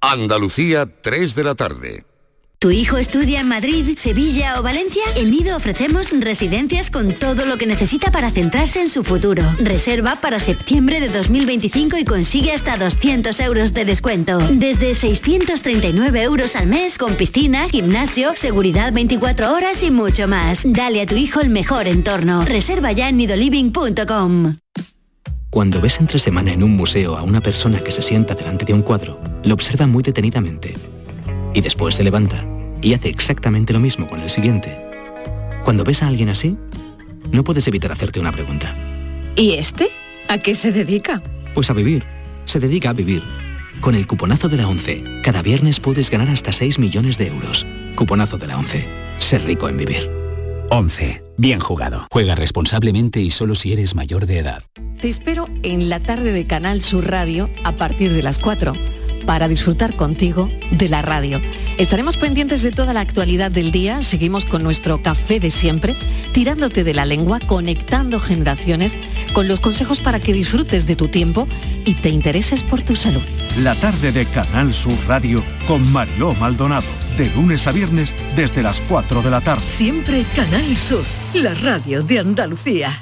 Andalucía, 3 de la tarde. ¿Tu hijo estudia en Madrid, Sevilla o Valencia? En Nido ofrecemos residencias con todo lo que necesita para centrarse en su futuro. Reserva para septiembre de 2025 y consigue hasta 200 euros de descuento. Desde 639 euros al mes, con piscina, gimnasio, seguridad 24 horas y mucho más. Dale a tu hijo el mejor entorno. Reserva ya en nidoliving.com. Cuando ves entre semana en un museo a una persona que se sienta delante de un cuadro, lo observa muy detenidamente. Y después se levanta y hace exactamente lo mismo con el siguiente. Cuando ves a alguien así, no puedes evitar hacerte una pregunta. ¿Y este? ¿A qué se dedica? Pues a vivir. Se dedica a vivir. Con el cuponazo de la ONCE, cada viernes puedes ganar hasta 6 millones de euros. Cuponazo de la ONCE. Ser rico en vivir. ONCE. Bien jugado. Juega responsablemente y solo si eres mayor de edad. Te espero en la tarde de Canal Sur Radio a partir de las 4 para disfrutar contigo de la radio. Estaremos pendientes de toda la actualidad del día, seguimos con nuestro café de siempre, tirándote de la lengua, conectando generaciones con los consejos para que disfrutes de tu tiempo y te intereses por tu salud. La tarde de Canal Sur Radio con Mariló Maldonado, de lunes a viernes desde las 4 de la tarde. Siempre Canal Sur, la radio de Andalucía.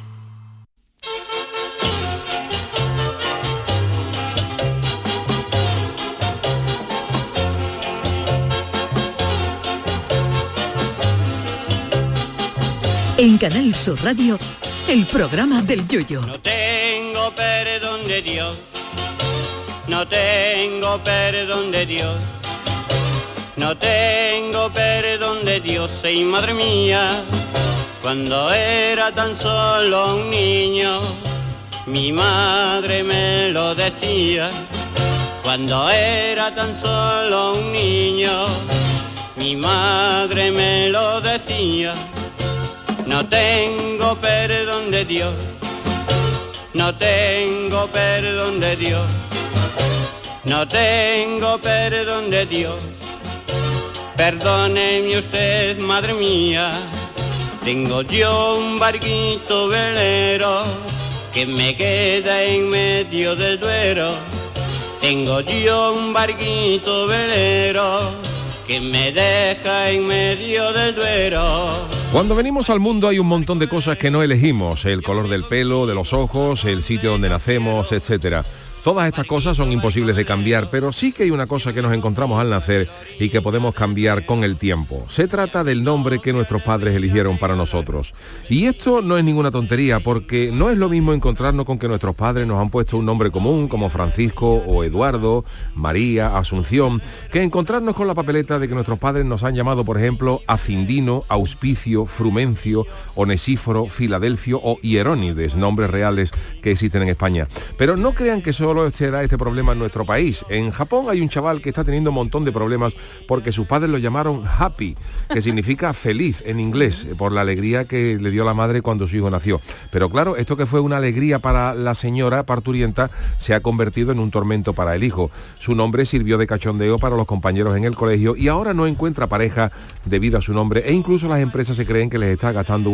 En Canal Sur Radio, el programa del Yoyo. No tengo perdón de Dios, no tengo perdón de Dios, no tengo perdón de Dios, y madre mía, cuando era tan solo un niño, mi madre me lo decía. Cuando era tan solo un niño, mi madre me lo decía. No tengo perdón de Dios, no tengo perdón de Dios, no tengo perdón de Dios. Perdóneme usted, madre mía, tengo yo un barquito velero que me queda en medio del Duero. Tengo yo un barquito velero que me deja en medio del Duero. Cuando venimos al mundo hay un montón de cosas que no elegimos, el color del pelo, de los ojos, el sitio donde nacemos, etcétera. Todas estas cosas son imposibles de cambiar, pero sí que hay una cosa que nos encontramos al nacer y que podemos cambiar con el tiempo. Se trata del nombre que nuestros padres eligieron para nosotros. Y esto no es ninguna tontería, porque no es lo mismo encontrarnos con que nuestros padres nos han puesto un nombre común, como Francisco o Eduardo, María, Asunción, que encontrarnos con la papeleta de que nuestros padres nos han llamado, por ejemplo, Acindino, Auspicio, Frumencio, Onesíforo, Filadelfio o Hierónides, nombres reales que existen en España. Pero no crean que solo se da este problema en nuestro país. En Japón hay un chaval que está teniendo un montón de problemas porque sus padres lo llamaron Happy, que significa feliz en inglés, por la alegría que le dio la madre cuando su hijo nació. Pero claro, esto que fue una alegría para la señora parturienta se ha convertido en un tormento para el hijo. Su nombre sirvió de cachondeo para los compañeros en el colegio y ahora no encuentra pareja debido a su nombre, e incluso las empresas se creen que les está gastando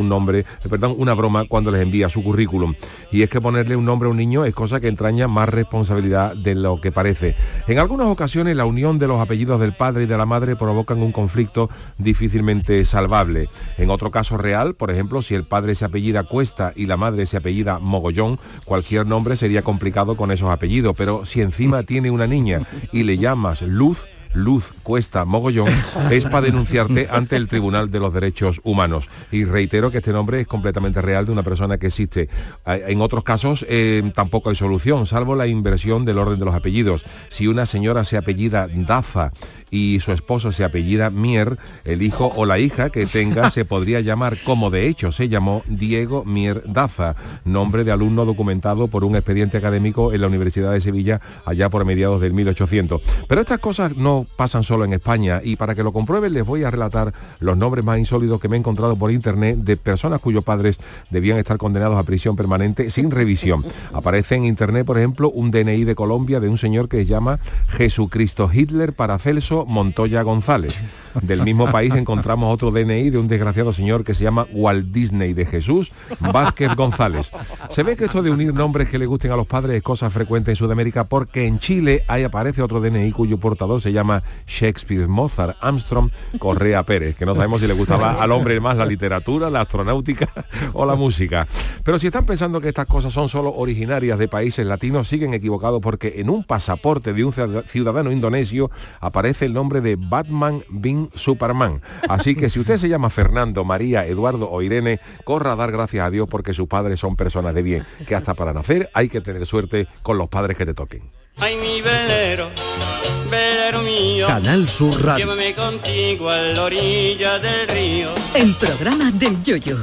una broma cuando les envía su currículum. Y es que ponerle un nombre a un niño es cosa que entraña más responsabilidad de lo que parece. En algunas ocasiones la unión de los apellidos del padre y de la madre provocan un conflicto difícilmente salvable. En otro caso real, por ejemplo, si el padre se apellida Cuesta y la madre se apellida Mogollón, cualquier nombre sería complicado con esos apellidos, pero si encima tiene una niña y le llamas Luz Cuesta Mogollón, es para denunciarte ante el Tribunal de los Derechos Humanos. Y reitero que este nombre es completamente real de una persona que existe. En otros casos tampoco hay solución, salvo la inversión del orden de los apellidos. Si una señora se apellida Daza y su esposo se apellida Mier, el hijo o la hija que tenga se podría llamar, como de hecho se llamó, Diego Mier Daza, nombre de alumno documentado por un expediente académico en la Universidad de Sevilla allá por mediados del 1800. Pero estas cosas no pasan solo en España, y para que lo comprueben les voy a relatar los nombres más insólitos que me he encontrado por internet de personas cuyos padres debían estar condenados a prisión permanente sin revisión. Aparece en internet, por ejemplo, un DNI de Colombia de un señor que se llama Jesucristo Hitler Paracelso Montoya González. Del mismo país encontramos otro DNI de un desgraciado señor que se llama Walt Disney de Jesús Vázquez González. Se ve que esto de unir nombres que le gusten a los padres es cosa frecuente en Sudamérica, porque en Chile ahí aparece otro DNI cuyo portador se llama Shakespeare Mozart Armstrong Correa Pérez, que no sabemos si le gustaba al hombre más la literatura, la astronáutica o la música. Pero si están pensando que estas cosas son solo originarias de países latinos, siguen equivocados, porque en un pasaporte de un ciudadano indonesio aparece el nombre de Batman bin Superman. Así que si usted se llama Fernando, María, Eduardo o Irene, corra a dar gracias a Dios, porque sus padres son personas de bien, que hasta para nacer hay que tener suerte con los padres que te toquen. Ay, mi velero, velero mío, Canal Sur Radio. llévame contigo a la orilla del río. El programa del Yoyo.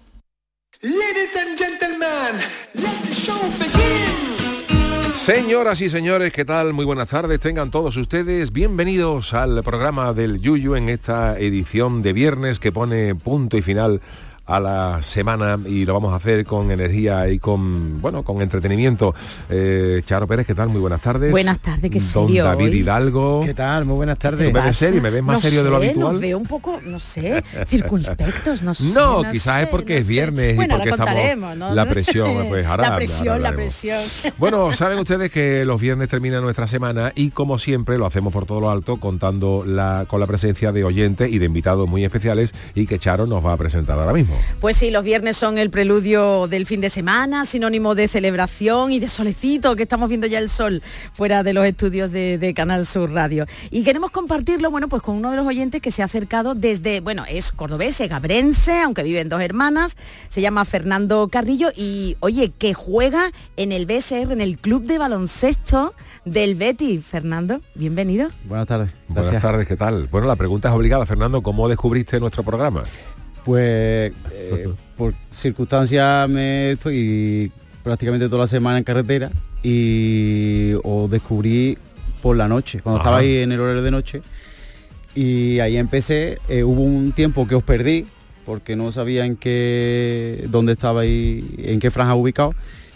Ladies and gentlemen, let the show begin. Señoras y señores, ¿qué tal? Muy buenas tardes, tengan todos ustedes bienvenidos al programa del Yuyu en esta edición de viernes que pone punto y final a la semana, y lo vamos a hacer con energía y con entretenimiento. Charo Pérez, ¿qué tal? Muy buenas tardes. Buenas tardes, qué serio. Don David hoy. Hidalgo. ¿Qué tal? Muy buenas tardes. ¿Me ves serio? ¿Me ves más serio de lo habitual? Nos veo un poco, no sé, circunspectos, no sé. No, quizás es porque es viernes y porque estamos... ¿no? La presión, pues ahora la presión. Bueno, saben ustedes que los viernes termina nuestra semana y como siempre lo hacemos por todo lo alto, contando con la presencia de oyentes y de invitados muy especiales, y que Charo nos va a presentar ahora mismo. Pues sí, los viernes son el preludio del fin de semana, sinónimo de celebración y de solecito, que estamos viendo ya el sol fuera de los estudios de Canal Sur Radio. Y queremos compartirlo, pues con uno de los oyentes que se ha acercado desde, es cordobés, gabrense, aunque viven dos hermanas, se llama Fernando Carrillo y, oye, que juega en el BSR, en el club de baloncesto del Betis. Fernando, bienvenido. Buenas tardes. Gracias. Buenas tardes, ¿qué tal? Bueno, la pregunta es obligada, Fernando, ¿cómo descubriste nuestro programa? Pues por circunstancias me estoy prácticamente toda la semana en carretera y os descubrí por la noche, cuando estaba ahí en el horario de noche, y ahí empecé. Hubo un tiempo que os perdí porque no sabía dónde estaba y en qué franja ubicado,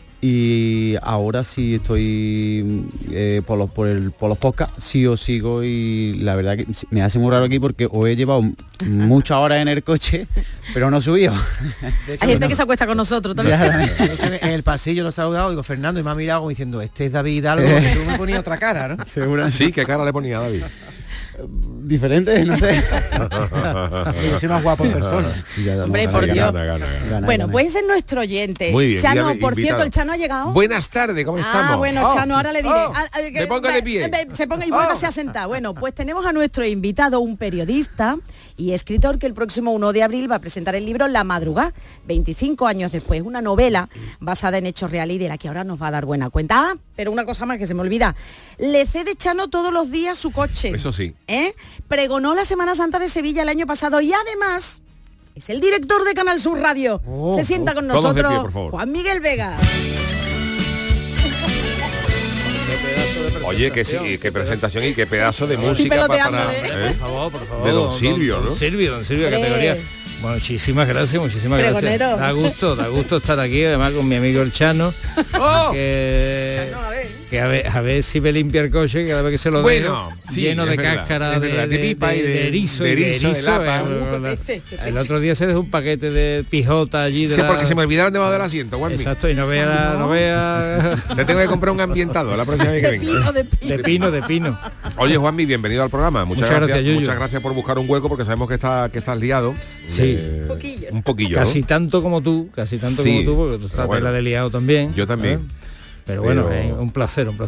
y ahora sí estoy por los podcasts, sí os sigo, y la verdad que me hace muy raro aquí porque os he llevado muchas horas en el coche, pero no he subido. Hay gente que se acuesta con nosotros también. De hecho, en el pasillo lo he saludado, digo Fernando, y me ha mirado como diciendo, este es David Hidalgo, que tú me ponías otra cara, ¿no? Seguramente. Sí, ¿qué cara le ponía a David? Diferente, no sé. Yo soy más guapo en persona. Sí, hombre, por Dios. Gana. Pues es nuestro oyente. Muy bien, Chano, por cierto, el Chano ha llegado. Buenas tardes, ¿cómo estamos? Bueno, Chano, ahora le diré. Me ponga de pie. Se ponga y vuélvase a sentar. Bueno, pues tenemos a nuestro invitado, un periodista y escritor que el próximo 1 de abril va a presentar el libro La Madrugada, 25 años después, una novela basada en hechos reales y de la que ahora nos va a dar buena cuenta. Pero una cosa más que se me olvida. Le cede Chano todos los días su coche. Eso sí. Pregonó la Semana Santa de Sevilla el año pasado y además es el director de Canal Sur Radio. Se sienta con nosotros, pie, Juan Miguel Vega. Oye, que sí, qué presentación y qué pedazo de música para por favor. De Don Silvio, ¿no? Don Silvio, categoría. Bueno, muchísimas gracias. Pregonero. Da gusto estar aquí, además con mi amigo el Chano. Que a ver si me limpia el coche cada vez que se lo dejo, lleno de cáscara, de pipa y de erizo. El otro día se dejó un paquete de pijota allí. Porque se me olvidaron debajo del asiento, Juanmi. Exacto, y no vea. Le tengo que comprar un ambientador la próxima vez que venga. De pino. Oye, Juanmi, bienvenido al programa. Muchas gracias, muchas gracias por buscar un hueco, porque sabemos que estás liado. Sí. Un poquillo. Casi tanto como tú, porque tú estás tela de liado también. Yo también. Pero bueno, un placer. Porque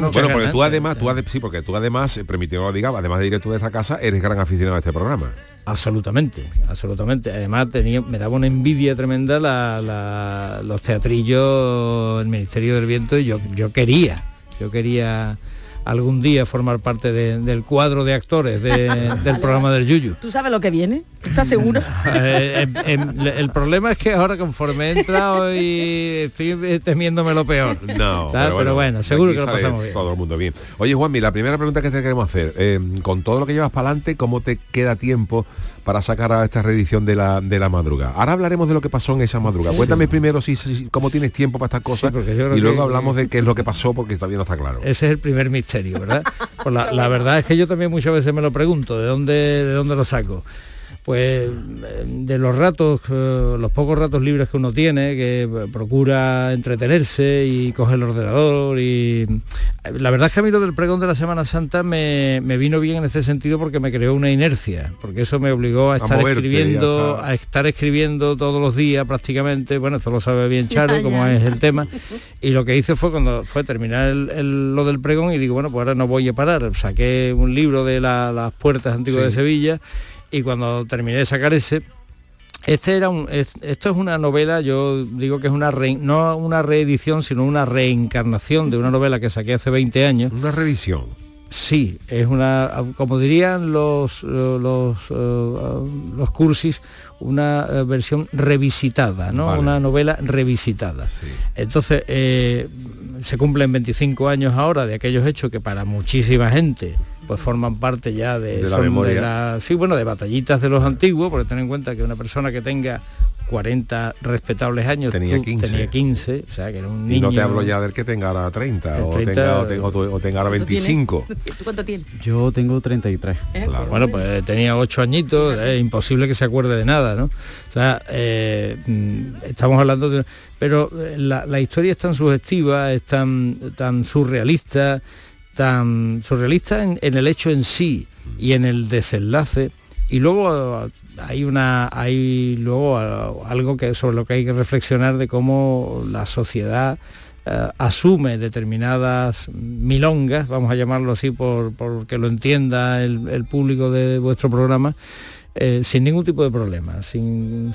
tú además, permíteme que diga, además de director de esta casa, eres gran aficionado a este programa. Absolutamente. Además me daba una envidia tremenda los teatrillos, el Ministerio del Viento, y yo quería algún día formar parte del cuadro de actores del programa del Yuyu. ¿Tú sabes lo que viene? ¿Estás seguro? El problema es que ahora, conforme he entrado, y estoy temiéndome lo peor. No, pero bueno, seguro que lo pasamos bien. Todo el mundo bien. Oye, Juanmi, la primera pregunta que te queremos hacer, con todo lo que llevas para adelante, ¿cómo te queda tiempo para sacar a esta reedición de la madrugada? Ahora hablaremos de lo que pasó en esa madrugada. Cuéntame primero cómo tienes tiempo para estas cosas, y luego hablamos de qué es lo que pasó, porque todavía no está claro. Ese es el primer misterio misterio, ¿verdad? Pues la verdad es que yo también muchas veces me lo pregunto, ¿de dónde lo saco? Pues de los ratos, los pocos ratos libres que uno tiene, que procura entretenerse y coge el ordenador, y la verdad es que a mí lo del pregón de la Semana Santa me vino bien en ese sentido, porque me creó una inercia, porque eso me obligó a estar escribiendo todos los días prácticamente. Bueno, esto lo sabe bien Charo, como es el tema, y lo que hice fue, cuando fue terminar lo del pregón, y digo, bueno, pues ahora no voy a parar. Saqué un libro de las puertas antiguas de Sevilla, y cuando terminé de sacar ese, esto es una novela, yo digo que es no una reedición, sino una reencarnación de una novela que saqué hace 20 años. Una revisión. Sí, es una, como dirían los cursis, una versión revisitada, ¿no? Vale. Una novela revisitada. Sí. Entonces, se cumplen 25 años ahora de aquellos hechos que para muchísima gente pues forman parte ya de la memoria. De batallitas de los antiguos, porque ten en cuenta que una persona que tenga 40 respetables años tenía 15, o sea que era un niño. Y no te hablo ya del que tenga ahora 30 o tenga ahora 25. ¿Tú cuánto tienes? Yo tengo 33. Claro. Bueno, pues tenía 8 añitos, imposible que se acuerde de nada, ¿no? O sea, estamos hablando de... Pero la historia es tan sugestiva, es tan surrealista, en el hecho en sí y en el desenlace. Y luego hay luego algo sobre lo que hay que reflexionar, de cómo la sociedad asume determinadas milongas, vamos a llamarlo así porque lo entienda el público de vuestro programa, sin ningún tipo de problema, sin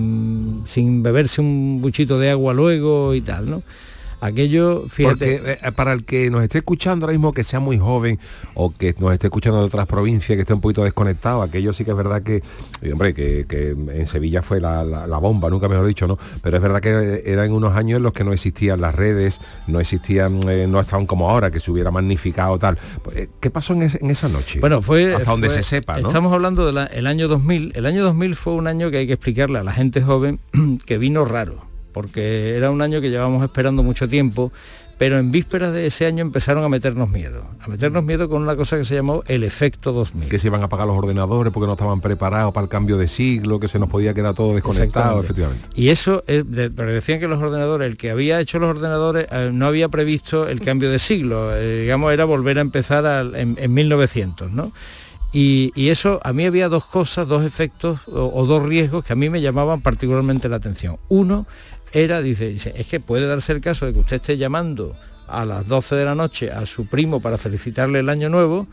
beberse un buchito de agua luego y tal, ¿no? Aquello, fíjate... Porque para el que nos esté escuchando ahora mismo, que sea muy joven, o que nos esté escuchando de otras provincias, que esté un poquito desconectado, aquello sí que es verdad que, hombre, que en Sevilla fue la bomba, nunca mejor dicho, ¿no? Pero es verdad que eran unos años en los que no existían las redes, no existían, no estaban como ahora, que se hubiera magnificado tal. ¿Qué pasó en esa noche? Bueno, hasta donde se sepa, ¿no? Estamos hablando del año 2000. El año 2000 fue un año que hay que explicarle a la gente joven que vino raro, porque era un año que llevábamos esperando mucho tiempo, pero en vísperas de ese año empezaron a meternos miedo con una cosa que se llamó el efecto 2000. Que se iban a apagar los ordenadores porque no estaban preparados para el cambio de siglo, que se nos podía quedar todo desconectado, efectivamente. Y eso, pero decían que los ordenadores, el que había hecho los ordenadores no había previsto el cambio de siglo, digamos, era volver a empezar en 1900, ¿no? Y eso, a mí había dos efectos o dos riesgos que a mí me llamaban particularmente la atención. Uno era, dice, es que puede darse el caso de que usted esté llamando a las 12 de la noche a su primo para felicitarle el año nuevo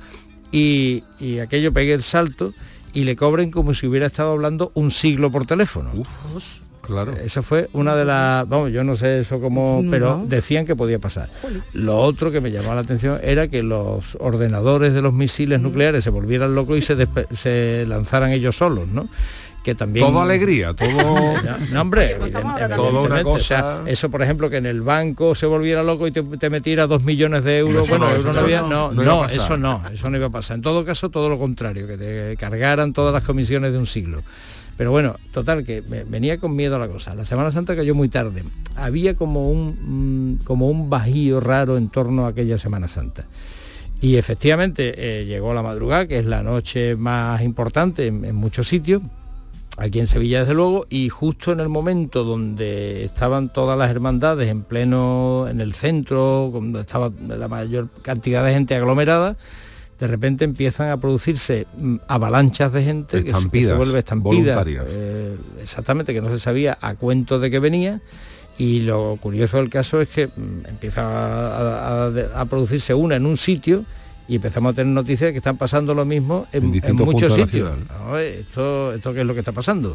y aquello pegue el salto y le cobren como si hubiera estado hablando un siglo por teléfono. Uf, claro. Esa fue una de las... Vamos, yo no sé eso cómo... Pero decían que podía pasar. Lo otro que me llamó la atención era que los ordenadores de los misiles nucleares se volvieran locos y se lanzaran ellos solos, ¿no? Que también... Todo alegría, todo... No, hombre, todo una cosa... O sea, eso, por ejemplo, que en el banco se volviera loco y te metiera 2 millones de euros, eso no iba a pasar. En todo caso, todo lo contrario, que te cargaran todas las comisiones de un siglo. Pero bueno, total, que venía con miedo a la cosa. La Semana Santa cayó muy tarde. Había como un bajío raro en torno a aquella Semana Santa. Y efectivamente llegó la madrugada, que es la noche más importante en muchos sitios, aquí en Sevilla desde luego, y justo en el momento donde estaban todas las hermandades en el centro, donde estaba la mayor cantidad de gente aglomerada, de repente empiezan a producirse avalanchas de gente que se vuelve estampida, exactamente, que no se sabía a cuento de qué venía. Y lo curioso del caso es que empieza a producirse una en un sitio y empezamos a tener noticias de que están pasando lo mismo en muchos sitios. ¿No? ¿Esto qué es lo que está pasando?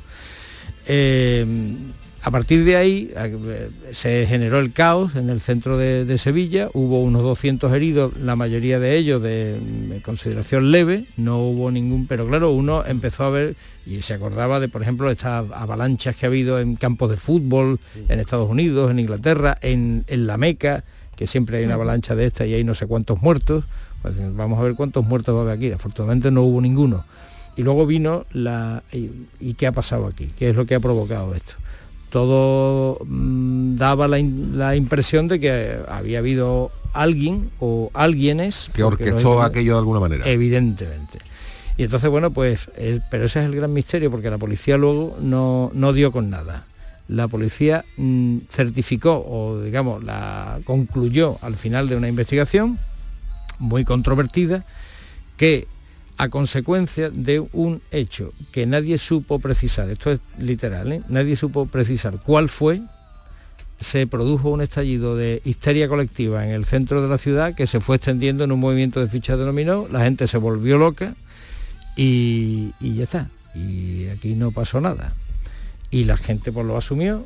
A partir de ahí se generó el caos en el centro de Sevilla, hubo unos 200 heridos, la mayoría de ellos de consideración leve, no hubo ningún, pero claro, uno empezó a ver y se acordaba de, por ejemplo, estas avalanchas que ha habido en campos de fútbol, en Estados Unidos, en Inglaterra, en la Meca, que siempre hay una avalancha de esta y hay no sé cuántos muertos. Pues vamos a ver cuántos muertos va a haber aquí. Afortunadamente no hubo ninguno. Y luego vino ¿y qué ha pasado aquí? ¿Qué es lo que ha provocado esto? Todo daba la impresión de que había habido alguien o alguienes que orquestó aquello de alguna manera. Evidentemente. Y entonces, bueno, pues, pero ese es el gran misterio, porque la policía luego no dio con nada. La policía certificó, o digamos, la concluyó al final de una investigación muy controvertida, que a consecuencia de un hecho que nadie supo precisar, esto es literal, nadie supo precisar cuál fue, se produjo un estallido de histeria colectiva en el centro de la ciudad que se fue extendiendo en un movimiento de ficha de dominó, la gente se volvió loca y ya está, y aquí no pasó nada. Y la gente pues lo asumió,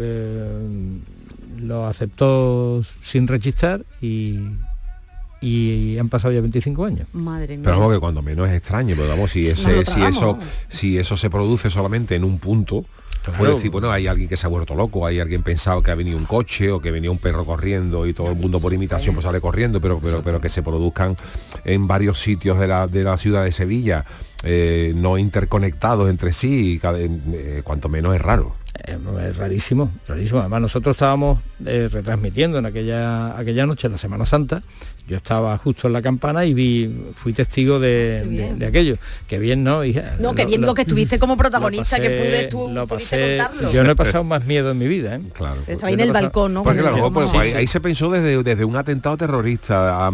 lo aceptó sin rechistar y han pasado ya 25 años. Madre mía. Pero vamos, que cuando menos es extraño, pero vamos, si eso se produce solamente en un punto, claro. Puede decir, bueno, hay alguien que se ha vuelto loco, hay alguien pensado que ha venido un coche o que venía un perro corriendo y todo el mundo por imitación pues sale corriendo, pero que se produzcan en varios sitios de la ciudad de Sevilla, no interconectados entre sí, cuanto menos es raro. Es rarísimo. Además, nosotros estábamos retransmitiendo en aquella noche, la Semana Santa. Yo estaba justo en la campana y fui testigo de aquello. Qué bien, ¿no, hija? No, qué bien, digo que estuviste como protagonista, pudiste contarlo. Yo no he pasado más miedo en mi vida, ¿eh? Claro. Estaba ahí en el balcón, ¿no? Porque claro, pues, ahí se pensó desde un atentado terrorista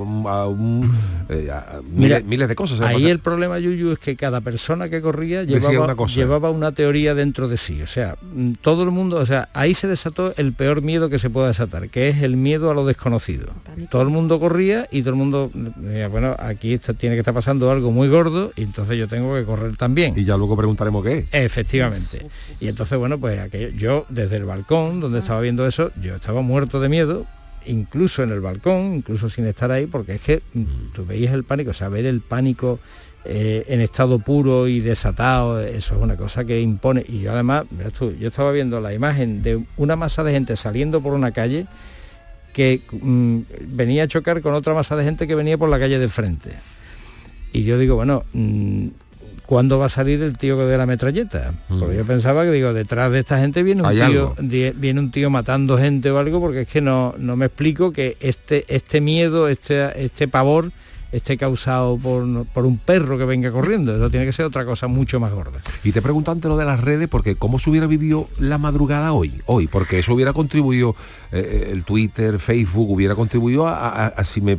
miles de cosas. Ahí el problema, Yuyu, es que cada persona que corría llevaba una teoría dentro de sí. O sea, todo el mundo, ahí se desató el peor miedo que se puede desatar, que es el miedo a lo desconocido. Todo el mundo corría y todo el mundo, bueno, aquí tiene que estar pasando algo muy gordo y entonces yo tengo que correr también. Y ya luego preguntaremos qué es. Efectivamente. Y entonces, bueno, pues yo desde el balcón donde estaba viendo eso, yo estaba muerto de miedo, incluso en el balcón, incluso sin estar ahí, porque es que tú veías el pánico, ver el pánico en estado puro y desatado, eso es una cosa que impone. Y yo además, verás tú, yo estaba viendo la imagen de una masa de gente saliendo por una calle que venía a chocar con otra masa de gente que venía por la calle de frente. Y yo digo, bueno, ¿cuándo va a salir el tío de la metralleta? Porque yo pensaba que, detrás de esta gente viene un tío matando gente o algo, porque es que no me explico que este miedo, este pavor esté causado por un perro que venga corriendo. Eso tiene que ser otra cosa mucho más gorda. Y te pregunto antes lo de las redes, porque ¿cómo se hubiera vivido la madrugada hoy? Porque eso hubiera contribuido, el Twitter, Facebook, hubiera contribuido a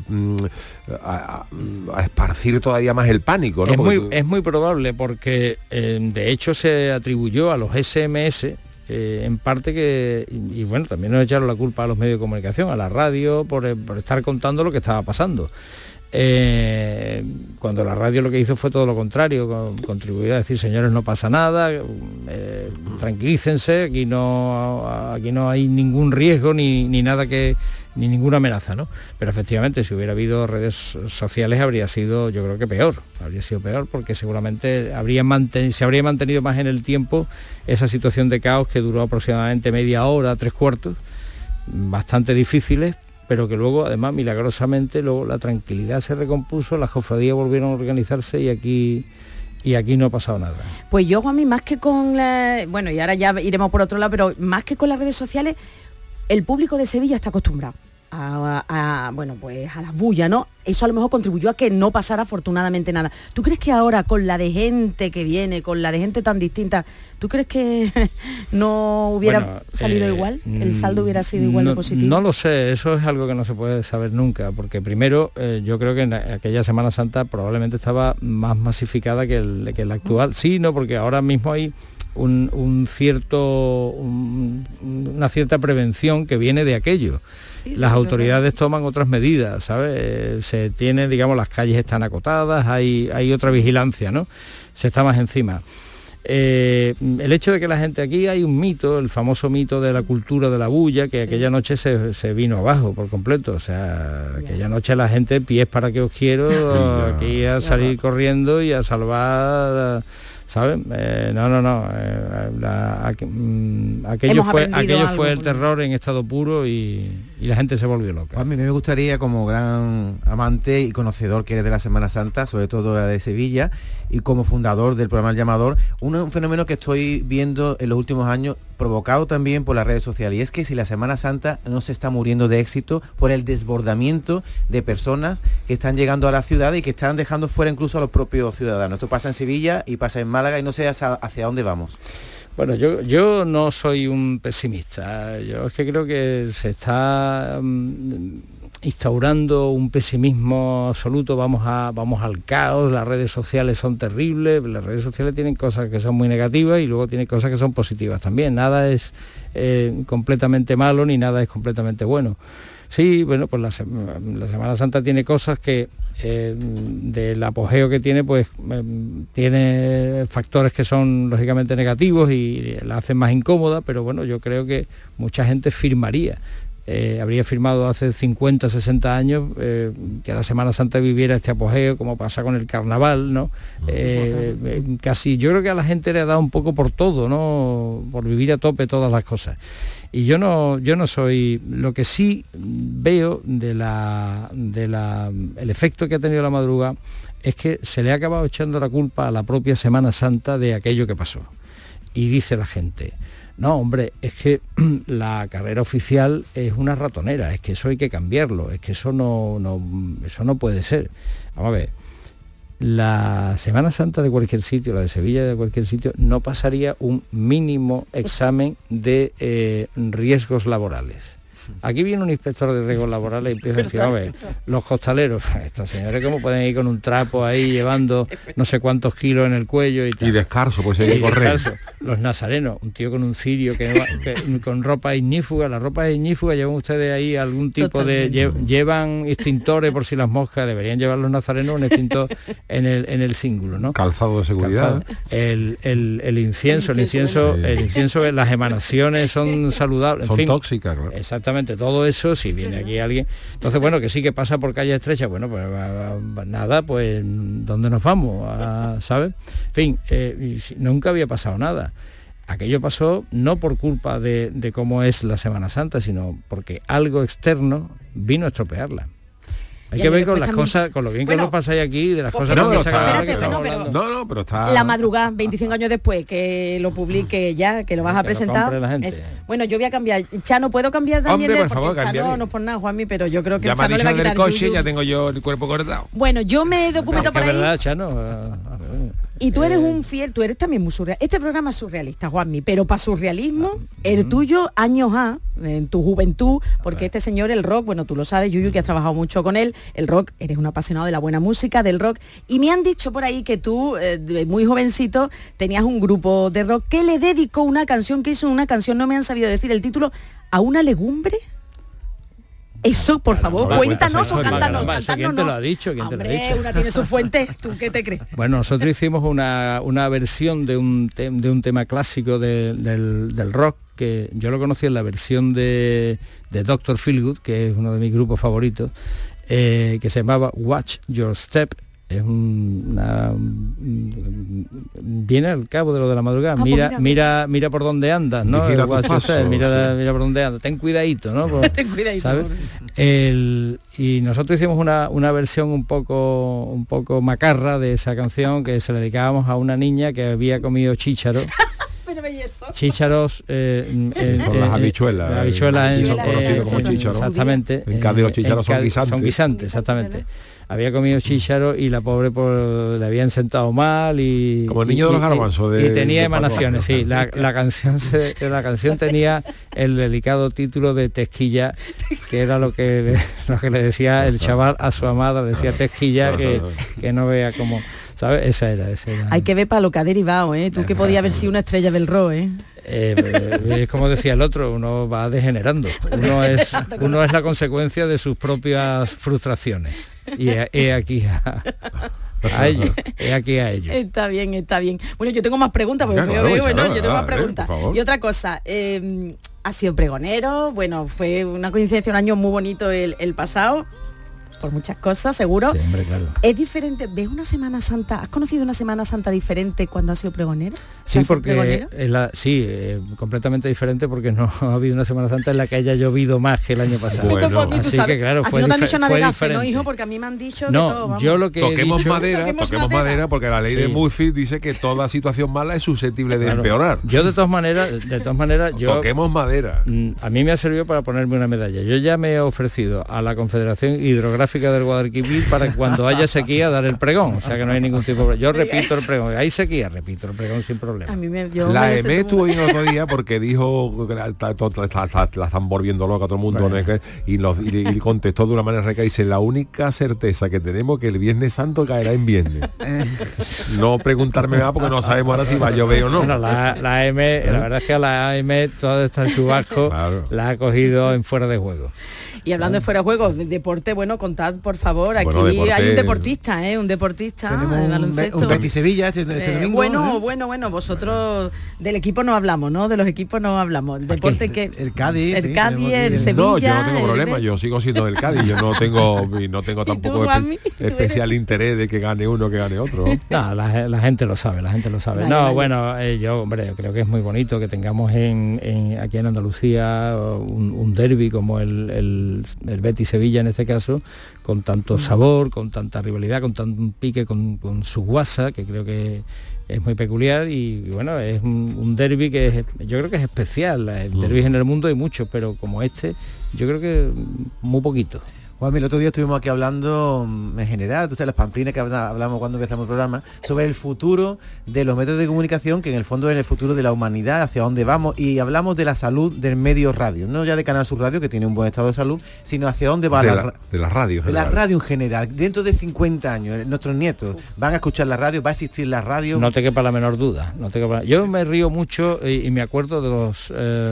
esparcir todavía más el pánico, ¿no? Es muy probable, porque de hecho se atribuyó a los SMS, en parte y bueno, también nos echaron la culpa a los medios de comunicación, a la radio, por estar contando lo que estaba pasando. Cuando la radio lo que hizo fue todo lo contrario, contribuyó a decir, señores, no pasa nada, tranquilícense, aquí no hay ningún riesgo ni nada ni ninguna amenaza, ¿no? Pero efectivamente, si hubiera habido redes sociales habría sido, yo creo que habría sido peor, porque seguramente se habría mantenido más en el tiempo esa situación de caos que duró aproximadamente media hora, 3/4, bastante difíciles, pero que luego, además, milagrosamente, luego la tranquilidad se recompuso, las cofradías volvieron a organizarse y aquí no ha pasado nada. Pues yo, Juanmi, más que con bueno, y ahora ya iremos por otro lado, pero más que con las redes sociales, el público de Sevilla está acostumbrado a la bulla, ¿no? Eso a lo mejor contribuyó a que no pasara afortunadamente nada. ¿Tú crees que ahora, con la de gente que viene, con la de gente tan distinta, ¿tú crees que no hubiera salido igual? ¿El saldo hubiera sido igual de positivo? No lo sé, eso es algo que no se puede saber nunca, porque primero yo creo que en aquella Semana Santa probablemente estaba más masificada que la actual. Sí, no, porque ahora mismo hay una cierta prevención que viene de aquello. Sí, las autoridades toman otras medidas, ¿sabes? Se tiene, digamos, las calles están acotadas, hay otra vigilancia, ¿no? Se está más encima. El hecho de que la gente aquí, hay un mito, el famoso mito de la cultura de la bulla, que aquella noche se vino abajo por completo. O sea, aquella noche la gente, pies para que os quiero, aquí a salir corriendo y a salvar... ¿Sabes? Aquello fue el terror en estado puro y y la gente se volvió loca. A mí me gustaría, como gran amante y conocedor que eres de la Semana Santa, sobre todo la de Sevilla, y como fundador del programa El Llamador, un fenómeno que estoy viendo en los últimos años, provocado también por las redes sociales, y es que si la Semana Santa no se está muriendo de éxito por el desbordamiento de personas que están llegando a la ciudad y que están dejando fuera incluso a los propios ciudadanos. Esto pasa en Sevilla y pasa en Málaga y no sé hacia dónde vamos. Bueno, yo no soy un pesimista. Yo es que creo que se está instaurando un pesimismo absoluto. Vamos al caos, las redes sociales son terribles, las redes sociales tienen cosas que son muy negativas y luego tienen cosas que son positivas también. Nada es completamente malo ni nada es completamente bueno. Sí, bueno, pues la Semana Santa tiene cosas que del apogeo que tiene, pues tiene factores que son lógicamente negativos y la hacen más incómoda, pero bueno, yo creo que mucha gente firmaría. Habría firmado hace 50, 60 años que la Semana Santa viviera este apogeo, como pasa con el carnaval, ¿no? Casi, yo creo que a la gente le ha dado un poco por todo, ¿no? Por vivir a tope todas las cosas. Y yo no soy, lo que sí veo el efecto que ha tenido la madrugada es que se le ha acabado echando la culpa a la propia Semana Santa de aquello que pasó. Y dice la gente: no, hombre, es que la carrera oficial es una ratonera, es que eso hay que cambiarlo, es que eso no puede ser. Vamos a ver, la Semana Santa de cualquier sitio, la de Sevilla de cualquier sitio, no pasaría un mínimo examen de riesgos laborales. Aquí viene un inspector de riesgos laborales y empieza a decir: a ver, los costaleros, estos señores, ¿cómo pueden ir con un trapo ahí llevando no sé cuántos kilos en el cuello y tal? Y descalzo, pues hay que correr. Los nazarenos, un tío con un cirio que con ropa ignífuga, la ropa ignífuga, llevan ustedes ahí algún tipo llevan extintores por si las moscas, deberían llevar los nazarenos un extintor en el cíngulo, ¿no? Calzado de seguridad. El incienso, las emanaciones son saludables, son tóxicas, ¿no? Exactamente. Todo eso, si viene aquí alguien, entonces bueno, que sí que pasa por calle estrecha, bueno, pues nada, pues ¿dónde nos vamos? ¿Sabes? En fin, nunca había pasado nada. Aquello pasó no por culpa de cómo es la Semana Santa, sino porque algo externo vino a estropearla. Hay que ver con las cosas, con lo bien que nos pasáis aquí, de las cosas que pero está... La madrugada, 25 años después, que lo publique ya, que lo vas a presentar. Bueno, yo voy a cambiar. Chano, ¿puedo cambiar también? Hombre, por favor, Chano, no por nada, Juanmi, pero yo creo que ya Chano le va a quitar el coche, ya tengo yo el cuerpo cortado. Bueno, yo me documento por ahí. verdad, Chano. Y tú eres un fiel, tú eres también muy surrealista. Este programa es surrealista, Juanmi, pero para surrealismo, el tuyo, años A, en tu juventud, porque este señor, el rock, bueno, tú lo sabes, Yuyu, que has trabajado mucho con él, el rock, eres un apasionado de la buena música, del rock, y me han dicho por ahí que tú, de muy jovencito, tenías un grupo de rock que le dedicó una canción, que hizo una canción, no me han sabido decir el título, a una legumbre. Eso, por favor, cuéntanos o cántanos. ¿Quién te lo ha dicho? ¿Quién te lo ha dicho? Una tiene su fuente, ¿tú qué te crees? Bueno, nosotros hicimos una versión de un tema clásico del rock, que yo lo conocí en la versión de Dr. Feelgood, que es uno de mis grupos favoritos, que se llamaba Watch Your Step. Es viene al cabo de lo de la madrugada. Mira por dónde andas, ¿no? Mira por dónde andas. Ten cuidadito, ¿no? Pues, ten cuidadito. ¿sabes? Y nosotros hicimos una versión un poco macarra de esa canción, que se la dedicábamos a una niña que había comido chícharos. Chícharos con las habichuelas. Las habichuelas son conocidos como chícharos. Exactamente. En Cádiz los chícharos son guisantes. Son guisantes, exactamente. Había comido chícharos y la pobre le habían sentado mal y como el niño de los garbanzos y tenía emanaciones. Sí, la canción tenía el delicado título de Tesquilla, que era lo que le decía el chaval a su amada, le decía Tesquilla, que no vea cómo, ¿sabes? Esa era. Hay que ver para lo que ha derivado, ¿eh? Tú que podías haber sido una estrella del rock, ¿eh? Es como decía el otro, uno va degenerando. Uno es la consecuencia de sus propias frustraciones. Y he aquí a ellos. Está bien. Bueno, yo tengo más preguntas, porque yo tengo más preguntas. Y otra cosa, ha sido pregonero, bueno, fue una coincidencia, un año muy bonito el pasado. por muchas cosas, seguro. Sí, hombre, claro. Es diferente, ¿ves una Semana Santa? ¿Has conocido una Semana Santa diferente cuando has sido pregonero? Sí, porque completamente diferente, porque no ha habido una Semana Santa en la que haya llovido más que el año pasado. Bueno, así que claro, fue no te han dicho navegaste, ¿no, diferente. hijo? Porque a mí me han dicho que no, todo, vamos. yo lo que toquemos he dicho, madera, porque la ley de Murphy dice que toda situación mala es susceptible de empeorar. Yo de todas maneras, yo toquemos madera. A mí me ha servido para ponerme una medalla. Yo ya me he ofrecido a la Confederación Hidrográfica del Guadalquivir para que cuando haya sequía dar el pregón, o sea que no hay ningún tipo de... Yo repito el pregón, hay sequía, repito el pregón sin problema. La EME estuvo bien el otro día porque dijo que la están volviendo loca todo el mundo, ¿no? y contestó de una manera reca, dice: la única certeza que tenemos que el Viernes Santo caerá en viernes. No preguntarme más porque no sabemos ahora si va a llover o no. Bueno, la AM, la verdad es que a la AM todo está en su bajo, la ha cogido en fuera de juego. Y hablando de fuera de juego, de deporte, bueno, contad por favor, aquí hay un deportista, un deportista de baloncesto. Un Betis Sevilla este domingo. Bueno, vosotros del equipo no hablamos, ¿no? De los equipos no hablamos. El deporte que el Cádiz, el Sevilla. No, yo no tengo problema, yo sigo siendo del Cádiz, yo no tengo tampoco especial interés de que gane uno que gane otro. No, la gente lo sabe, Vale. Bueno, yo creo que es muy bonito que tengamos aquí en Andalucía un derbi como el Betis Sevilla en este caso, con tanto sabor, con tanta rivalidad, con tanto pique, con su guasa, que creo que es muy peculiar, y bueno, es un derbi que yo creo que es especial. El derbi en el mundo hay muchos, pero como este, yo creo que muy poquito. Juanmi, el otro día estuvimos aquí hablando en general, tú sabes, las pamplinas que hablamos cuando empezamos el programa, sobre el futuro de los medios de comunicación, que en el fondo es el futuro de la humanidad, hacia dónde vamos, y hablamos de la salud del medio radio, no ya de Canal Sur Radio, que tiene un buen estado de salud, sino hacia dónde va de la radio. De la radio en general. Dentro de 50 años, nuestros nietos van a escuchar la radio, va a existir la radio. No te quepa la menor duda. Yo me río mucho y me acuerdo de los...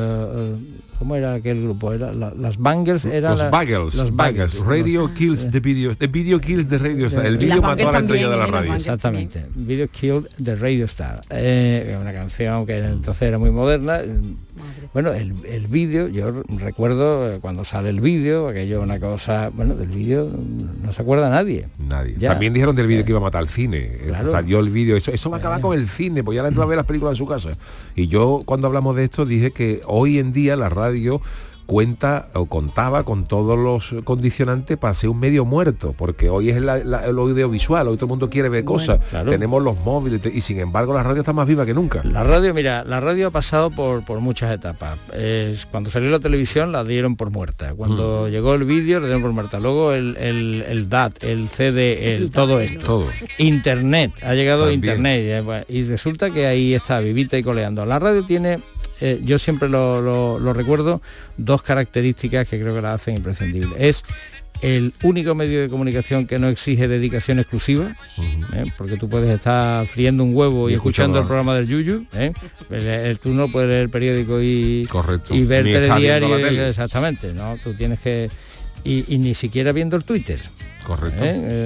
¿cómo era aquel grupo? Era las Bangles, los Bangles. Radio kills the video. The video kills the radio star. El vídeo mató a la estrella de la radio. Exactamente. Video killed the radio star. Una canción que entonces era muy moderna. Bueno, el vídeo, yo recuerdo cuando sale el vídeo, aquello una cosa, del vídeo no se acuerda nadie. Ya. También dijeron del vídeo que iba a matar al cine. Claro. Salió el vídeo, eso va a acabar con el cine, pues ya la gente va a ver las películas en su casa. Y yo cuando hablamos de esto dije que hoy en día la radio contaba con todos los condicionantes para ser un medio muerto, porque hoy es el audiovisual, hoy todo el mundo quiere ver cosas, claro. Tenemos los móviles y sin embargo la radio está más viva que nunca. La radio ha pasado por muchas etapas. Cuando salió la televisión la dieron por muerta, cuando llegó el vídeo la dieron por muerta, luego el DAT, el CD, todo esto, todo. Internet, ha llegado también. Internet y resulta que ahí está vivita y coleando. La radio tiene, yo siempre lo recuerdo, dos características que creo que la hacen imprescindible. Es el único medio de comunicación que no exige dedicación exclusiva, porque tú puedes estar friendo un huevo y escuchando el programa del Yuyu, tú no puedes leer el periódico y ver telediario, exactamente, ¿no? Tú tienes que... Y ni siquiera viendo el Twitter. Correcto.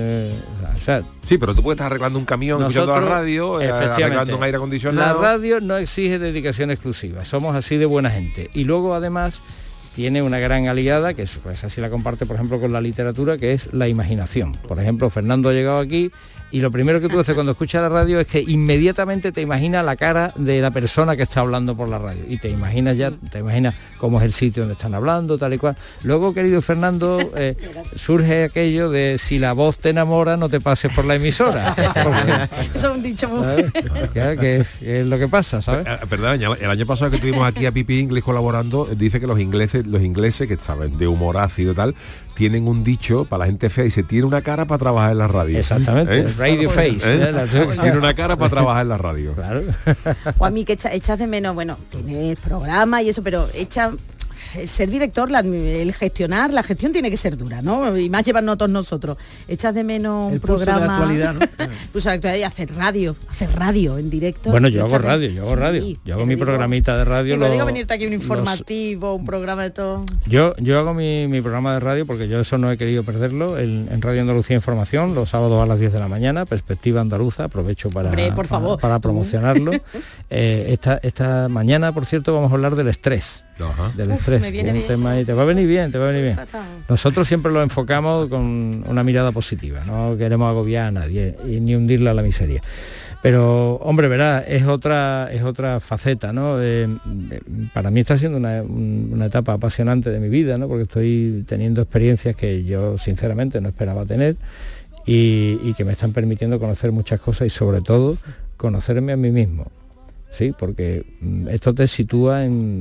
Sí, pero tú puedes estar arreglando un camión, escuchando la radio, arreglando un aire acondicionado. La radio no exige dedicación exclusiva, somos así de buena gente. Y luego además tiene una gran aliada, que es, pues así la comparte por ejemplo con la literatura, que es la imaginación. Por ejemplo, Fernando ha llegado aquí y lo primero que tú haces cuando escuchas la radio es que inmediatamente te imaginas la cara de la persona que está hablando por la radio y te imaginas cómo es el sitio donde están hablando, tal y cual. Luego, querido Fernando, surge aquello de si la voz te enamora no te pases por la emisora. Eso es un dicho muy... que es lo que pasa, ¿sabes? Perdón, el año pasado que tuvimos aquí a Pipi English colaborando, dice que los ingleses que saben de humor ácido y tal, tienen un dicho para la gente fea y se tiene una cara para trabajar en la radio. Exactamente, radio face. Tiene una cara para trabajar en la radio. Claro. O a mí que echas de menos, tienes programa y eso, pero ser director, el gestionar, la gestión tiene que ser dura, ¿no? Y más llevarnos todos nosotros. Echas de menos un programa... de la actualidad, ¿no? Pulso de la actualidad y hacer radio en directo. Bueno, yo hago radio. Yo hago mi programita de radio. No digo venirte aquí un informativo, un programa de todo. Yo hago mi programa de radio porque yo eso no he querido perderlo. En Radio Andalucía Información, los sábados a las 10 de la mañana, Perspectiva Andaluza, aprovecho para promocionarlo. Esta mañana, por cierto, vamos a hablar del estrés. del estrés. Un tema y te va a venir bien, te va a venir bien. Nosotros siempre lo enfocamos con una mirada positiva, no queremos agobiar a nadie y ni hundirla a la miseria. Pero, hombre, verás, es otra faceta, ¿no? Para mí está siendo una etapa apasionante de mi vida, ¿no? Porque estoy teniendo experiencias que yo, sinceramente, no esperaba tener y que me están permitiendo conocer muchas cosas y, sobre todo, conocerme a mí mismo, ¿sí? Porque esto te sitúa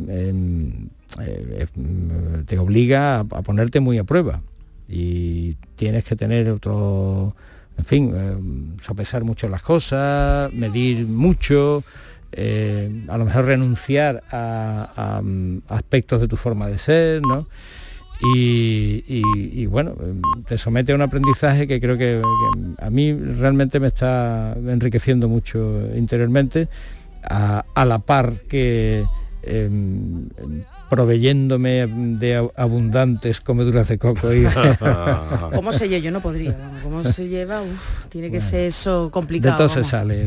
te obliga a ponerte muy a prueba y tienes que tener otro... En fin, sopesar mucho las cosas, medir mucho, a lo mejor renunciar a aspectos de tu forma de ser, ¿no? Y bueno, te somete a un aprendizaje que creo que a mí realmente me está enriqueciendo mucho interiormente, a la par que... proveyéndome de abundantes comeduras de coco y... ¿Cómo se lleva? Yo no podría. ¿Cómo se lleva? Tiene que ser eso complicado. De todo se sale.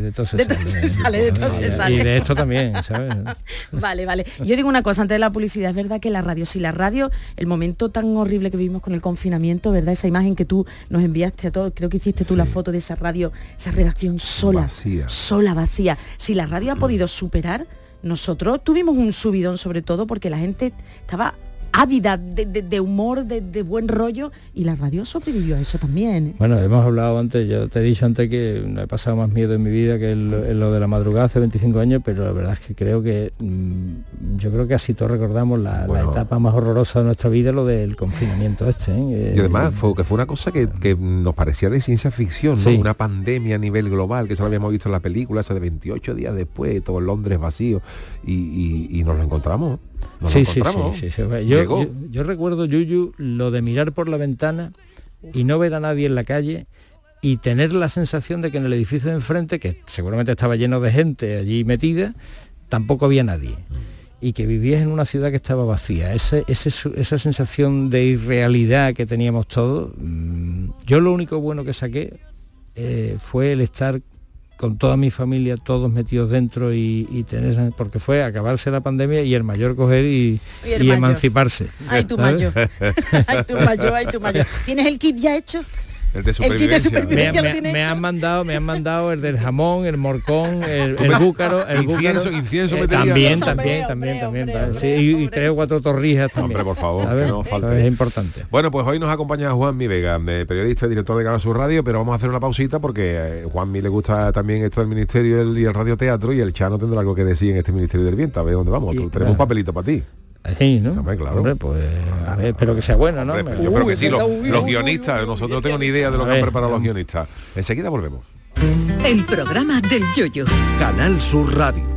Y de esto también, ¿sabes? Vale. Yo digo una cosa antes de la publicidad. Es verdad que si la radio, el momento tan horrible que vivimos con el confinamiento, ¿verdad? Esa imagen que tú nos enviaste a todos, creo que hiciste tú la foto de esa radio, esa redacción sola, vacía. Si la radio ha podido superar, nosotros tuvimos un subidón, sobre todo porque la gente estaba ávida de humor, de buen rollo, y la radio sobrevivió a eso también, ¿eh? Bueno, hemos hablado antes, yo te he dicho antes que no he pasado más miedo en mi vida que lo de la madrugada hace 25 años, pero la verdad es que creo que yo creo que así todos recordamos la etapa más horrorosa de nuestra vida, lo del confinamiento ¿eh? Y además fue una cosa que nos parecía de ciencia ficción, ¿no? Sí. Una pandemia a nivel global, que eso lo habíamos visto en la película, esa de 28 días después, todo Londres vacío, y nos lo encontramos. Sí. Yo recuerdo, Yuyu, lo de mirar por la ventana y no ver a nadie en la calle y tener la sensación de que en el edificio de enfrente, que seguramente estaba lleno de gente allí metida, tampoco había nadie. Y que vivías en una ciudad que estaba vacía. Esa sensación de irrealidad que teníamos todos, yo lo único bueno que saqué fue el estar con toda mi familia, todos metidos dentro y tener, porque fue acabarse la pandemia y el mayor coger y emanciparse. Ay, tu mayor. ¿Tienes el kit ya hecho? El de supervivencia. Me han mandado el del jamón, el morcón, el búcaro, el incienso también. Sí, y 3 o 4 torrijas también. Hombre, por favor, que no falte. Es importante. Bueno, pues hoy nos acompaña Juanmi Vega, periodista y director de Canal Sur Radio, pero vamos a hacer una pausita porque Juanmi le gusta también esto del ministerio y el radioteatro, y el Chano tendrá algo que decir en este Ministerio del Viento. A ver dónde vamos. Tenemos un papelito para ti. Sí, ¿no? Claro. Hombre, pues a ver, espero que sea bueno, ¿no? Hombre, yo creo que sí, los guionistas, nosotros no tengo ni idea de lo que han preparado los guionistas. Enseguida volvemos. El programa del Yoyo. Canal Sur Radio.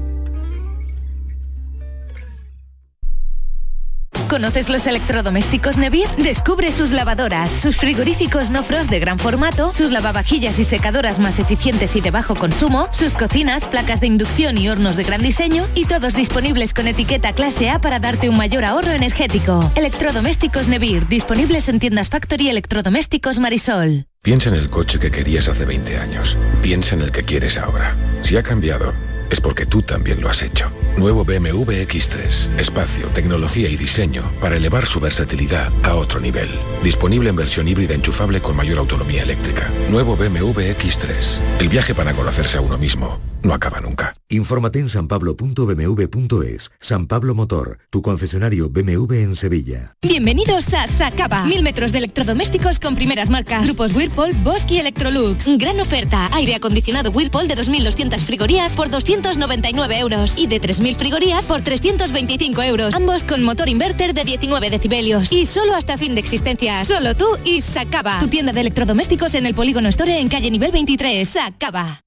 ¿Conoces los electrodomésticos Nevir? Descubre sus lavadoras, sus frigoríficos no frost de gran formato, sus lavavajillas y secadoras más eficientes y de bajo consumo, sus cocinas, placas de inducción y hornos de gran diseño, y todos disponibles con etiqueta clase A para darte un mayor ahorro energético. Electrodomésticos Nevir, disponibles en tiendas Factory Electrodomésticos Marisol. Piensa en el coche que querías hace 20 años. Piensa en el que quieres ahora. Si ha cambiado, es porque tú también lo has hecho. Nuevo BMW X3. Espacio, tecnología y diseño para elevar su versatilidad a otro nivel. Disponible en versión híbrida enchufable con mayor autonomía eléctrica. Nuevo BMW X3. El viaje para conocerse a uno mismo no acaba nunca. Infórmate en sanpablo.bmw.es. San Pablo Motor, tu concesionario BMW en Sevilla. Bienvenidos a Sacaba. 1000 metros de electrodomésticos con primeras marcas. Grupos Whirlpool, Bosch y Electrolux. Gran oferta. Aire acondicionado Whirlpool de 2.200 frigorías por 299 euros. Y de 3.000 frigorías por 325 euros. Ambos con motor inverter de 19 decibelios. Y solo hasta fin de existencia. Solo tú y Sacaba. Tu tienda de electrodomésticos en el Polígono Store en calle nivel 23. Sacaba.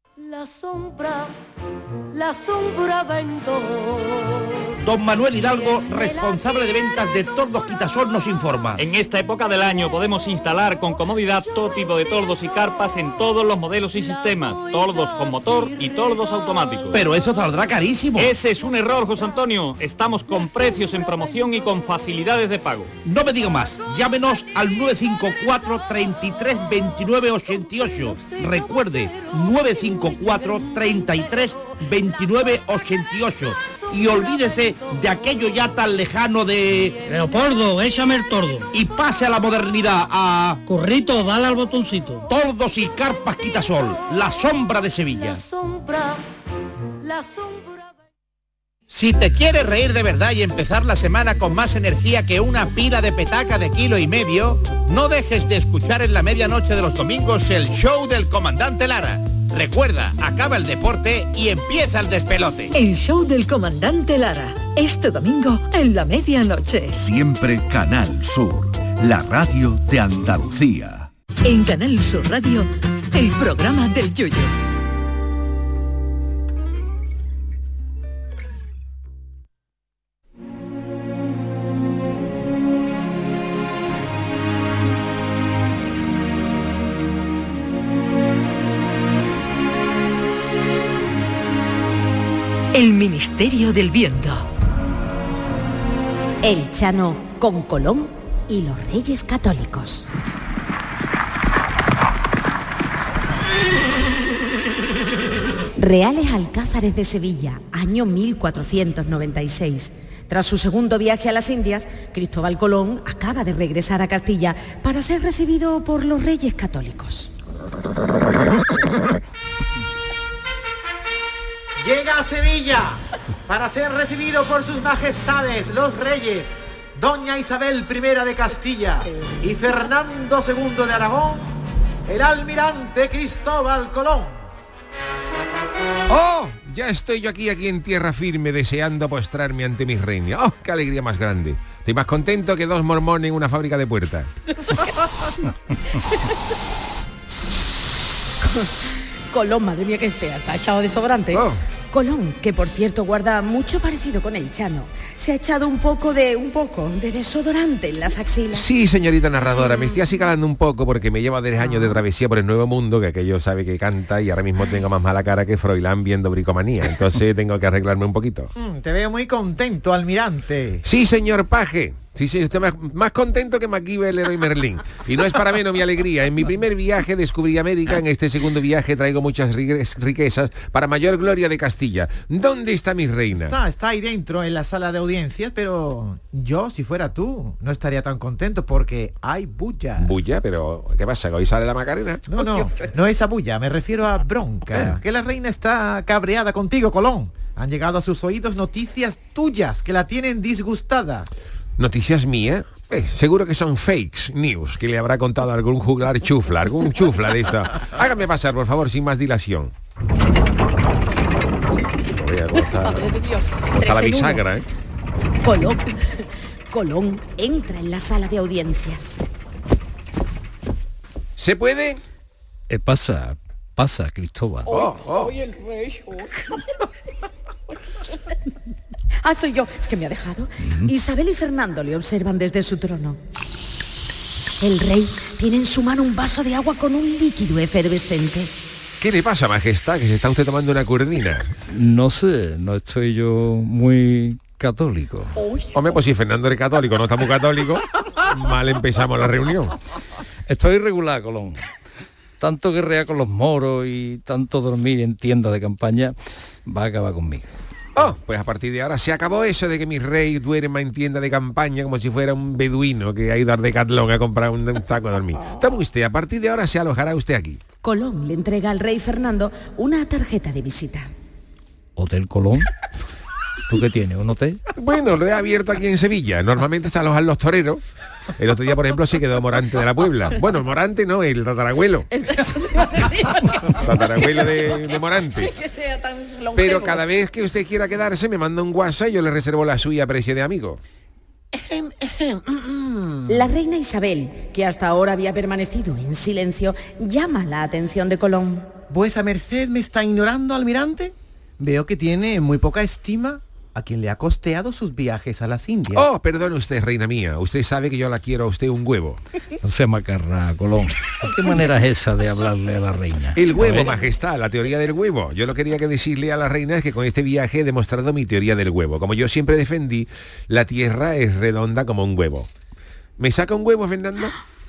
La sombra vendo. Don Manuel Hidalgo, responsable de ventas de Tordos Quitasol, nos informa. En esta época del año podemos instalar con comodidad todo tipo de tordos y carpas en todos los modelos y sistemas, tordos con motor y tordos automáticos. Pero eso saldrá carísimo. Ese es un error, José Antonio. Estamos con precios en promoción y con facilidades de pago. No me digo más. Llámenos al 954 33 29 88. Recuerde, 954 33 29 88. y olvídese de aquello ya tan lejano de... Leopoldo, échame el tordo. Y pase a la modernidad, a... Currito, dale al botoncito. Tordos y carpas quitasol, la sombra de Sevilla. La sombra. Si te quieres reír de verdad y empezar la semana con más energía que una pila de petaca de 1,5 kilos, no dejes de escuchar en la medianoche de los domingos el show del Comandante Lara. Recuerda, acaba el deporte y empieza el despelote. El show del Comandante Lara, este domingo en la medianoche. Siempre Canal Sur, la radio de Andalucía. En Canal Sur Radio, el programa del Yoyo. El Ministerio del Viento. El Chano con Colón y los Reyes Católicos. Reales Alcázares de Sevilla, año 1496. Tras su segundo viaje a las Indias, Cristóbal Colón acaba de regresar a Castilla para ser recibido por los Reyes Católicos. Llega a Sevilla para ser recibido por sus majestades, los reyes, doña Isabel I de Castilla y Fernando II de Aragón, el almirante Cristóbal Colón. ¡Oh! Ya estoy yo aquí en tierra firme, deseando postrarme ante mi reina. ¡Oh, qué alegría más grande! Estoy más contento que 2 mormones en una fábrica de puertas. Colón, madre mía, qué fea, está echado de sobrante. Oh. Colón, que por cierto guarda mucho parecido con el Chano, se ha echado un poco de desodorante en las axilas. Sí, señorita narradora, me estoy acicalando un poco porque me lleva 3 años de travesía por el Nuevo Mundo, que aquello sabe que canta y ahora mismo tengo más mala cara que Froilán viendo Bricomanía, entonces tengo que arreglarme un poquito. Te veo muy contento, almirante. Sí, señor Paje. Sí, estoy más contento que MacGyver, y Merlín. Y no es para menos mi alegría. En mi primer viaje descubrí América, en este segundo viaje traigo muchas riquezas para mayor gloria de Castilla. ¿Dónde está mi reina? Está ahí dentro, en la sala de audiencias, pero yo, si fuera tú, no estaría tan contento porque hay bulla. ¿Bulla? ¿Pero qué pasa? ¿Hoy sale la Macarena? No es a bulla, me refiero a bronca. Que la reina está cabreada contigo, Colón. Han llegado a sus oídos noticias tuyas que la tienen disgustada. ¿Noticias mías? Seguro que son fakes news que le habrá contado algún juglar chufla, algún chufla de esta. Hágame pasar, por favor, sin más dilación. Madre de Dios. Está la bisagra, ¿eh? Colón entra en la sala de audiencias. ¿Se puede? Pasa, Cristóbal. Hoy el rey. Soy yo. Es que me ha dejado. Isabel y Fernando le observan desde su trono. El rey tiene en su mano un vaso de agua con un líquido efervescente. ¿Qué le pasa, majestad? Que se está usted tomando una curdina. No sé, no estoy yo muy católico. Hombre, pues si Fernando es católico, no está muy católico, mal empezamos la reunión. Estoy regular, Colón. Tanto guerrear con los moros y tanto dormir en tiendas de campaña va a acabar conmigo. Pues a partir de ahora se acabó eso de que mi rey duerma en tienda de campaña como si fuera un beduino que ha ido al Decathlon a comprar un taco de dormir. Tome usted, a partir de ahora se alojará usted aquí. Colón le entrega al rey Fernando una tarjeta de visita. ¿Hotel Colón? ¿Tú qué tienes, un hotel? Bueno, lo he abierto aquí en Sevilla. Normalmente se alojan los toreros. El otro día, por ejemplo, se quedó Morante de la Puebla. Bueno, Morante no, el tatarabuelo. Tatarabuelo de Morante. Pero cada vez que usted quiera quedarse, me manda un WhatsApp y yo le reservo la suya a precio de amigo. La reina Isabel, que hasta ahora había permanecido en silencio, llama la atención de Colón. ¿Vuesa merced me está ignorando, almirante? Veo que tiene muy poca estima a quien le ha costeado sus viajes a las Indias. Perdone usted, reina mía. Usted sabe que yo la quiero a usted un huevo. No se macarra, Colón. ¿Qué manera es esa de hablarle a la reina? El huevo, majestad, la teoría del huevo. Yo lo quería que decirle a la reina es que con este viaje he demostrado mi teoría del huevo. Como yo siempre defendí, la tierra es redonda como un huevo. ¿Me saca un huevo, Fernando?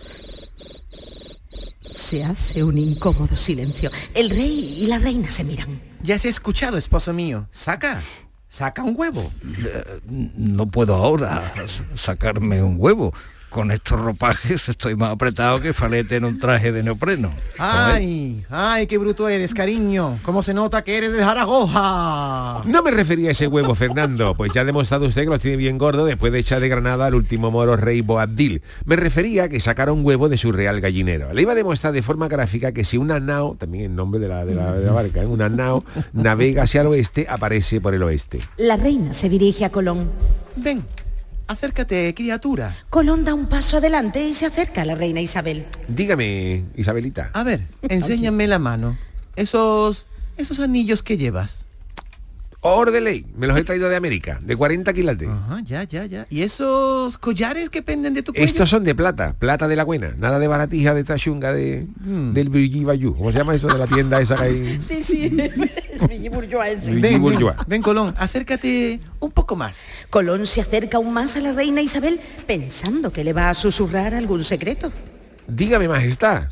Se hace un incómodo silencio. El rey y la reina se miran. Ya has escuchado, esposo mío. Saca. saca un huevo. No puedo ahora sacarme un huevo. Con estos ropajes estoy más apretado que Falete en un traje de neopreno. Ay, qué bruto eres, cariño. ¿Cómo se nota que eres de Zaragoza? No me refería a ese huevo, Fernando, pues ya ha demostrado usted que los tiene bien gordo después de echar de Granada al último moro rey Boabdil. Me refería a que sacara un huevo de su real gallinero. Le iba a demostrar de forma gráfica que si una nao, también el nombre de la barca, una nao navega hacia el oeste, aparece por el oeste. La reina se dirige a Colón. Ven. Acércate, criatura. Colón da un paso adelante y se acerca a la reina Isabel. Dígame, Isabelita. A ver, enséñame la mano. Esos anillos que llevas. Oro de ley, me los he traído de América, de 40 quilates. Ajá, ya. ¿Y esos collares que penden de tu cuello? Estos son de plata de la buena, nada de baratija de esta chunga del Brigitte Bayou. ¿Cómo se llama eso de la tienda esa que hay? Sí, Brigitte Bourgeois. Ven, Colón, acércate un poco más. Colón se acerca aún más a la reina Isabel, pensando que le va a susurrar algún secreto. Dígame, majestad.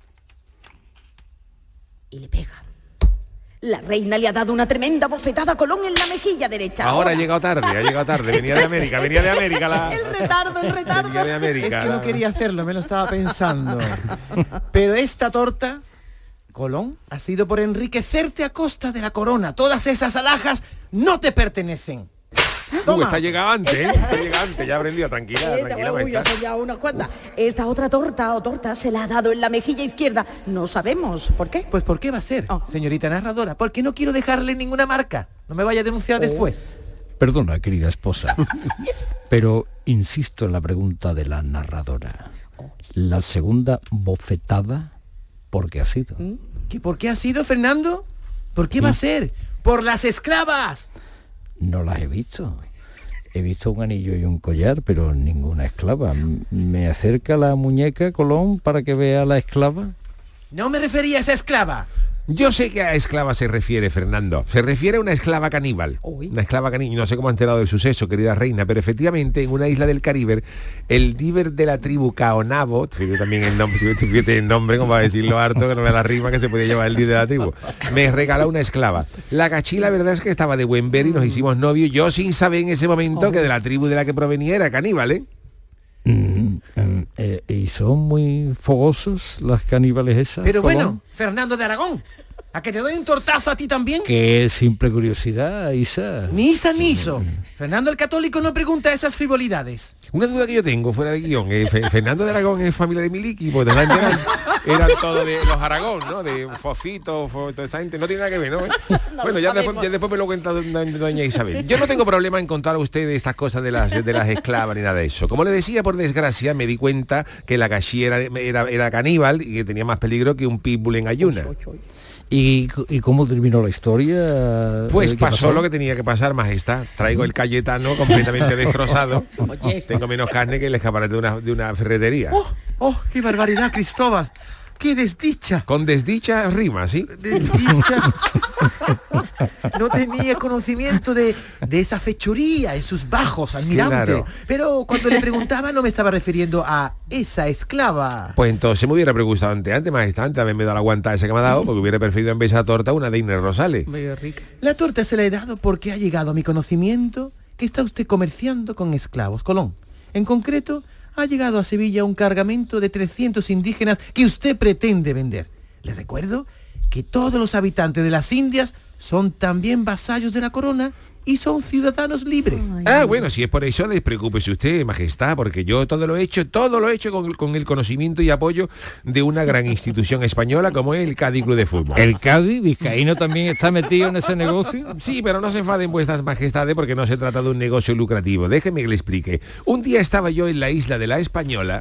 Y le pega. La reina le ha dado una tremenda bofetada a Colón en la mejilla derecha. Ahora ha llegado tarde, venía de América El retardo. Venía de América. Es que no quería hacerlo, me lo estaba pensando. Pero esta torta, Colón, ha sido por enriquecerte a costa de la corona. Todas esas alhajas no te pertenecen. Está llegante, ya aprendió, tranquila, son ya unas cuantas. Esta otra torta se la ha dado en la mejilla izquierda. No sabemos por qué. Pues ¿por qué va a ser, señorita narradora? Porque no quiero dejarle ninguna marca. No me vaya a denunciar después. Perdona, querida esposa, pero insisto en la pregunta de la narradora. La segunda bofetada, ¿por qué ha sido? ¿Qué por qué ha sido, Fernando? ¿Por qué va a ser? ¡Por las esclavas! No las he visto. He visto un anillo y un collar, pero ninguna esclava. ¿Me acerca la muñeca, Colón, para que vea a la esclava? No me refería a esa esclava. Yo sé que a esclava se refiere, Fernando. Se refiere a una esclava caníbal. Una esclava caníbal. No sé cómo ha enterado del suceso, querida reina, pero efectivamente en una isla del Caribe, el díver de la tribu Caonabo, fíjate también el nombre, como va a decirlo harto, que no me da la rima que se podía llevar el díver de la tribu, me regaló una esclava. La cachí, la verdad es que estaba de buen ver y nos hicimos novios, yo sin saber en ese momento que de la tribu de la que provenía era caníbal, ¿eh? ¿Y son muy fogosos las caníbales esas? Pero Colón? bueno, Fernando de Aragón, ¿a que te doy un tortazo a ti también? Qué simple curiosidad, Isa. Ni Isa ni Iso. Fernando el Católico no pregunta esas frivolidades. Una duda que yo tengo fuera de guión. Fernando de Aragón es familia de Miliki, porque eran todos de los Aragón, ¿no? De Fofito, toda esa gente. No tiene nada que ver, ¿no? Bueno, ya después me lo cuenta doña Isabel. Yo no tengo problema en contar a usted estas cosas de las esclavas ni nada de eso. Como le decía, por desgracia, me di cuenta que la cachí era caníbal y que tenía más peligro que un pitbull en ayuna. ¿Y cómo terminó la historia? Pues pasó lo que tenía que pasar, majestad. Traigo el Cayetano completamente destrozado. Tengo menos carne que el escaparate de una ferretería. ¡Oh, qué barbaridad, Cristóbal! ¡Qué desdicha! Con desdicha rima, ¿sí? Desdicha. No tenía conocimiento de esa fechoría en sus bajos, almirante. Claro. Pero cuando le preguntaba no me estaba refiriendo a esa esclava. Pues entonces me hubiera preguntado antes, majestad, antes haberme dado la guanta esa que me ha dado, porque hubiera preferido en vez de esa torta una de Inés Rosales. La torta se la he dado porque ha llegado a mi conocimiento que está usted comerciando con esclavos, Colón. En concreto, ha llegado a Sevilla un cargamento de 300 indígenas que usted pretende vender. Le recuerdo que todos los habitantes de las Indias son también vasallos de la corona y son ciudadanos libres. Bueno, si es por eso, despreocúpese usted, majestad, porque yo todo lo he hecho con el conocimiento y apoyo de una gran institución española como es el Cádiz Club de Fútbol. ¿El Cádiz vizcaíno también está metido en ese negocio? Sí, pero no se enfaden vuestras majestades porque no se trata de un negocio lucrativo. Déjeme que le explique. Un día estaba yo en la isla de la Española.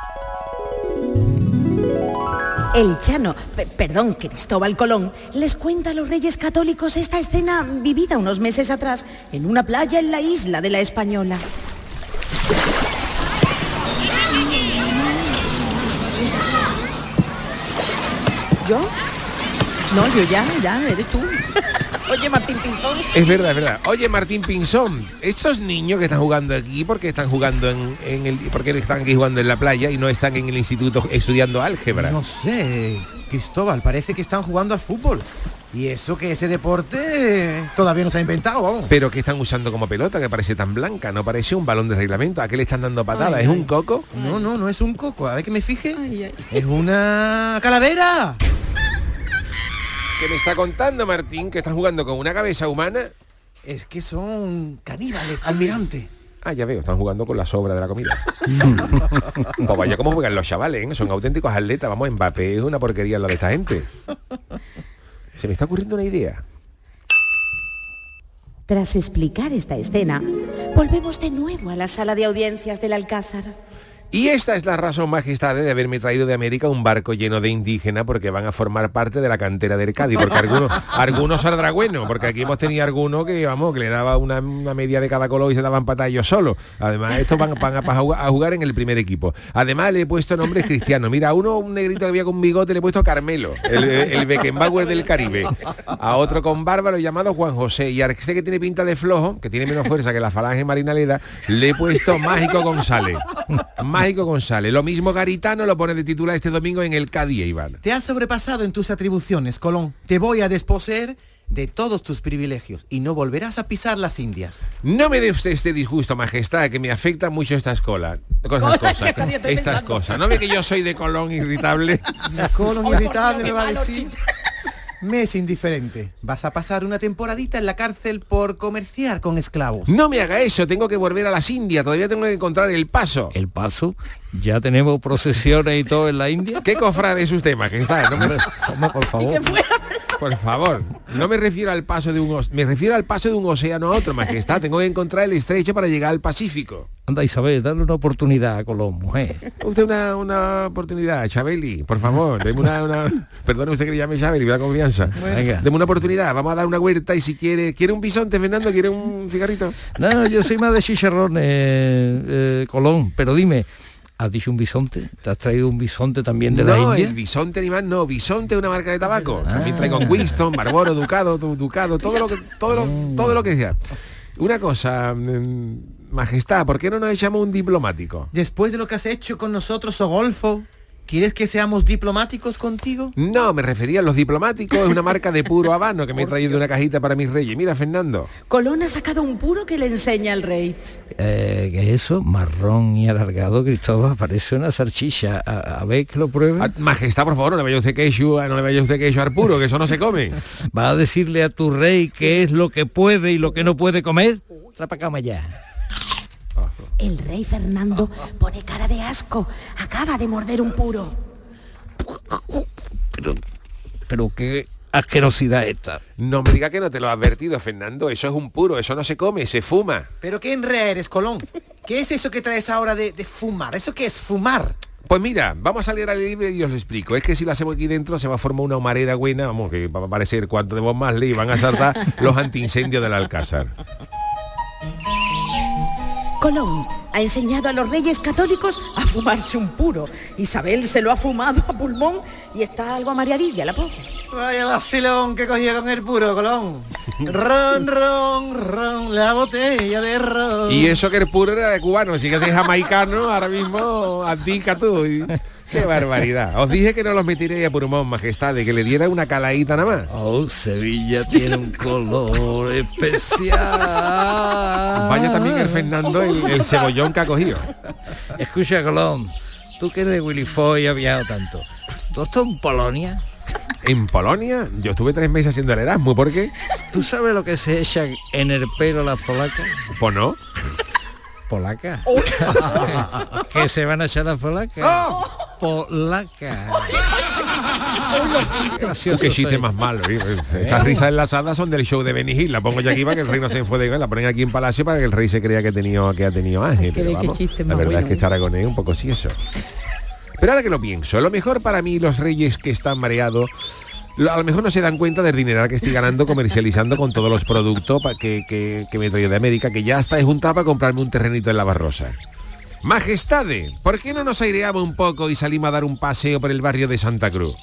El Chano, perdón, Cristóbal Colón, les cuenta a los Reyes Católicos esta escena vivida unos meses atrás en una playa en la isla de la Española. ¿Yo? No, yo ya, eres tú. Oye, Martín Pinzón. Es verdad. Oye, Martín Pinzón, estos niños que están jugando aquí, ¿por qué están jugando por qué están aquí jugando en la playa y no están en el instituto estudiando álgebra? No sé. Cristóbal, parece que están jugando al fútbol. Y eso que ese deporte todavía no se ha inventado, vamos. Pero que están usando como pelota, que parece tan blanca, no parece un balón de reglamento. ¿A qué le están dando patadas? ¿Es un coco? No es un coco. A ver que me fije. Es una calavera. ¿Qué me está contando, Martín? ¿Que están jugando con una cabeza humana? Es que son caníbales, almirante. Ah, ya veo, están jugando con la sobra de la comida. Pues vaya cómo juegan los chavales, ¿eh? Son auténticos atletas. Vamos, Mbappé es una porquería lo de esta gente. Se me está ocurriendo una idea. Tras explicar esta escena, volvemos de nuevo a la sala de audiencias del Alcázar. Y esta es la razón, majestad, de haberme traído de América un barco lleno de indígenas, porque van a formar parte de la cantera del Cádiz, porque algunos saldrá bueno, porque aquí hemos tenido algunos que, vamos, que le daba una media de cada color y se daban patas ellos solos. Además, estos van a jugar en el primer equipo. Además, le he puesto nombres cristianos. Mira, a uno, un negrito que había con bigote, le he puesto Carmelo, el Beckenbauer del Caribe. A otro con bárbaro llamado Juan José. Y a este que tiene pinta de flojo, que tiene menos fuerza que la falange marinaleda, le he puesto Mágico González. Mágico González. Lo mismo Garitano lo pone de titular este domingo en el Cádiz, Iván. Te has sobrepasado en tus atribuciones, Colón. Te voy a desposeer de todos tus privilegios y no volverás a pisar las Indias. No me dé usted este disgusto, majestad, que me afecta mucho estas cosas. Estas cosas. ¿No ve que yo soy de Colón irritable? De Colón irritable me va a decir. Me es indiferente. Vas a pasar una temporadita en la cárcel por comerciar con esclavos. No me haga eso, tengo que volver a las Indias. Todavía tengo que encontrar el paso. ¿El paso? ¿Ya tenemos procesiones y todo en la India? ¿Qué cofrade es usted, majestad? No, por favor. Por favor, no me refiero al paso de me refiero al paso de un océano a otro, majestad. Tengo que encontrar el estrecho para llegar al Pacífico. Anda, Isabel, dale una oportunidad a Colón, mujer. Usted una oportunidad, Chabeli, por favor, deme una... Perdone usted que le llame Chabeli, me da confianza. Venga. Deme una oportunidad, vamos a dar una huerta y si quiere un bisonte, Fernando, ¿quiere un cigarrito? No, yo soy más de chicharrones, Colón, pero dime, ¿has dicho un bisonte? ¿Te has traído un bisonte también de la India? No, el bisonte animal no, bisonte es una marca de tabaco. También traigo Winston, Marlboro, Ducado, todo lo que sea. Una cosa, majestad, ¿por qué no nos echamos un diplomático? Después de lo que has hecho con nosotros, Ogolfo, ¿quieres que seamos diplomáticos contigo? No, me refería a los diplomáticos, es una marca de puro habano que me he traído una cajita para mis reyes. Mira, Fernando. Colón ha sacado un puro que le enseña al rey. ¿Qué es eso? Marrón y alargado, Cristóbal, parece una salchicha. A ver que lo pruebe. Majestad, por favor, no le vaya usted queso al puro, que eso no se come. ¿Va a decirle a tu rey qué es lo que puede y lo que no puede comer? Trapa cama ya. El rey Fernando pone cara de asco. Acaba de morder un puro. Pero qué asquerosidad esta. No me diga que no te lo he advertido, Fernando. Eso es un puro, eso no se come, se fuma. ¿Pero qué enrea eres, Colón? ¿Qué es eso que traes ahora de fumar? ¿Eso qué es fumar? Pues mira, vamos a salir al libre y os lo explico. Es que si lo hacemos aquí dentro se va a formar una humareda buena, vamos, que va a parecer cuanto de más le van a saltar los antiincendios del Alcázar. Colón ha enseñado a los reyes católicos a fumarse un puro. Isabel se lo ha fumado a pulmón y está algo mareadilla, la pobre. Vaya vacilón que cogía con el puro, Colón. Ron, ron, ron, la botella de ron. Y eso que el puro era de cubano, si que es jamaicano, ahora mismo antica tú. ¡Qué barbaridad! Os dije que no los metiría a pulmón, majestad, de que le diera una caladita nada más. Oh, Sevilla tiene un color especial. Vaya también el Fernando, el cebollón que ha cogido. Escucha, Colón, tú que eres Willy Foy y has viajado tanto. ¿Tú estás en Polonia? ¿En Polonia? Yo estuve 3 meses haciendo el Erasmus, ¿por qué? ¿Tú sabes lo que se echa en el pelo las polacas? Pues no. ¿Polacas? ¿Qué se van a echar las polacas? ¡Oh! Polacas. Qué chiste más malo. Estas risas enlazadas son del show de Benny Hill. La pongo yo aquí para que el rey no se enfade. La ponen aquí en Palacio para que el rey se crea que ha tenido Ángel. Pero vamos, la verdad es que estar con él un poco sí eso. Pero ahora que lo pienso, lo mejor para mí los reyes que están mareados, a lo mejor no se dan cuenta del dineral que estoy ganando comercializando con todos los productos que me he traído de América, que ya está juntado para comprarme un terrenito en La Barrosa. Majestades, ¿por qué no nos aireamos un poco y salimos a dar un paseo por el barrio de Santa Cruz?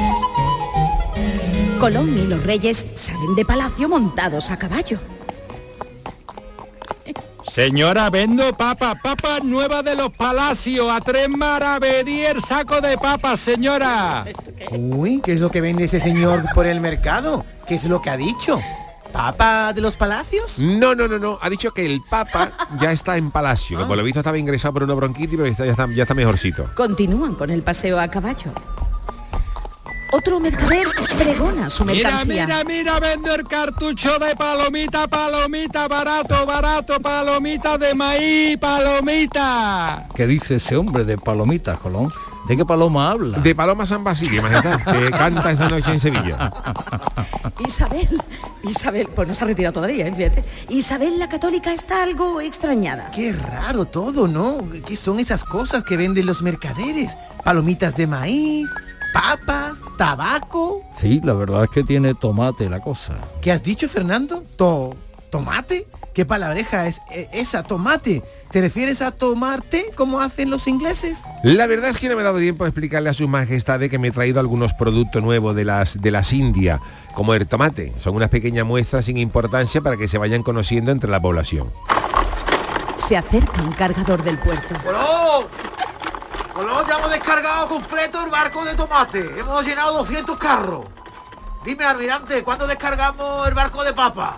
Colón y los reyes salen de palacio montados a caballo. Señora, vendo papas nuevas de los Palacios, a 3 maravedí el saco de papas, señora. Uy, ¿qué es lo que vende ese señor por el mercado? ¿Qué es lo que ha dicho? ¿Papa de los Palacios? No. Ha dicho que el Papa ya está en Palacio. Que por lo visto estaba ingresado por una bronquitis, pero ya está mejorcito. Continúan con el paseo a caballo. Otro mercader pregona su mercancía. Mira, vendo el cartucho de palomita, barato, palomita de maíz, palomita. ¿Qué dice ese hombre de palomitas, Colón? ¿De qué paloma habla? De Paloma San Basilio, majestad, que canta esta noche en Sevilla. Isabel, pues no se ha retirado todavía, fíjate. Isabel la Católica está algo extrañada. Qué raro todo, ¿no? ¿Qué son esas cosas que venden los mercaderes? Palomitas de maíz, papas, tabaco. Sí, la verdad es que tiene tomate la cosa. ¿Qué has dicho, Fernando? ¿Tomate? ¿Qué palabreja es esa, tomate? ¿Te refieres a tomarte como hacen los ingleses? La verdad es que no me he dado tiempo de explicarle a sus majestades que me he traído algunos productos nuevos de las Indias, como el tomate. Son unas pequeñas muestras sin importancia para que se vayan conociendo entre la población. Se acerca un cargador del puerto. Colón, ya hemos descargado completo el barco de tomate. Hemos llenado 200 carros. Dime, almirante, ¿cuándo descargamos el barco de papa?